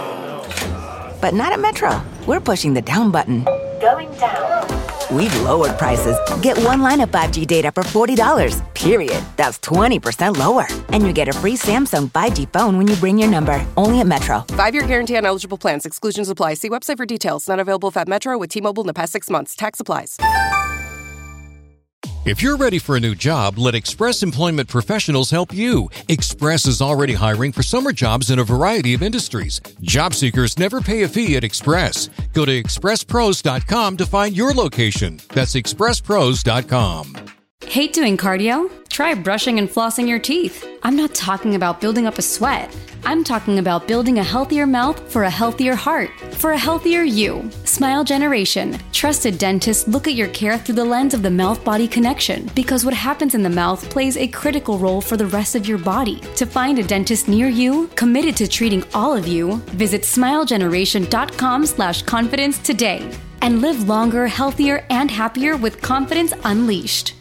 But not at Metro. We're pushing the down button. Going down. We've lowered prices. Get one line of five G data for forty dollars. Period. That's twenty percent lower. And you get a free Samsung five G phone when you bring your number. Only at Metro. Five-year guarantee on eligible plans. Exclusions apply. See website for details. Not available at Metro with T-Mobile in the past six months. Tax applies. If you're ready for a new job, let Express Employment Professionals help you. Express is already hiring for summer jobs in a variety of industries. Job seekers never pay a fee at Express. Go to express pros dot com to find your location. That's express pros dot com. Hate doing cardio? Try brushing and flossing your teeth. I'm not talking about building up a sweat. I'm talking about building a healthier mouth for a healthier heart, for a healthier you. Smile Generation. Trusted dentists look at your care through the lens of the mouth-body connection because what happens in the mouth plays a critical role for the rest of your body. To find a dentist near you, committed to treating all of you, visit smile generation dot com slash confidence today and live longer, healthier, and happier with confidence unleashed.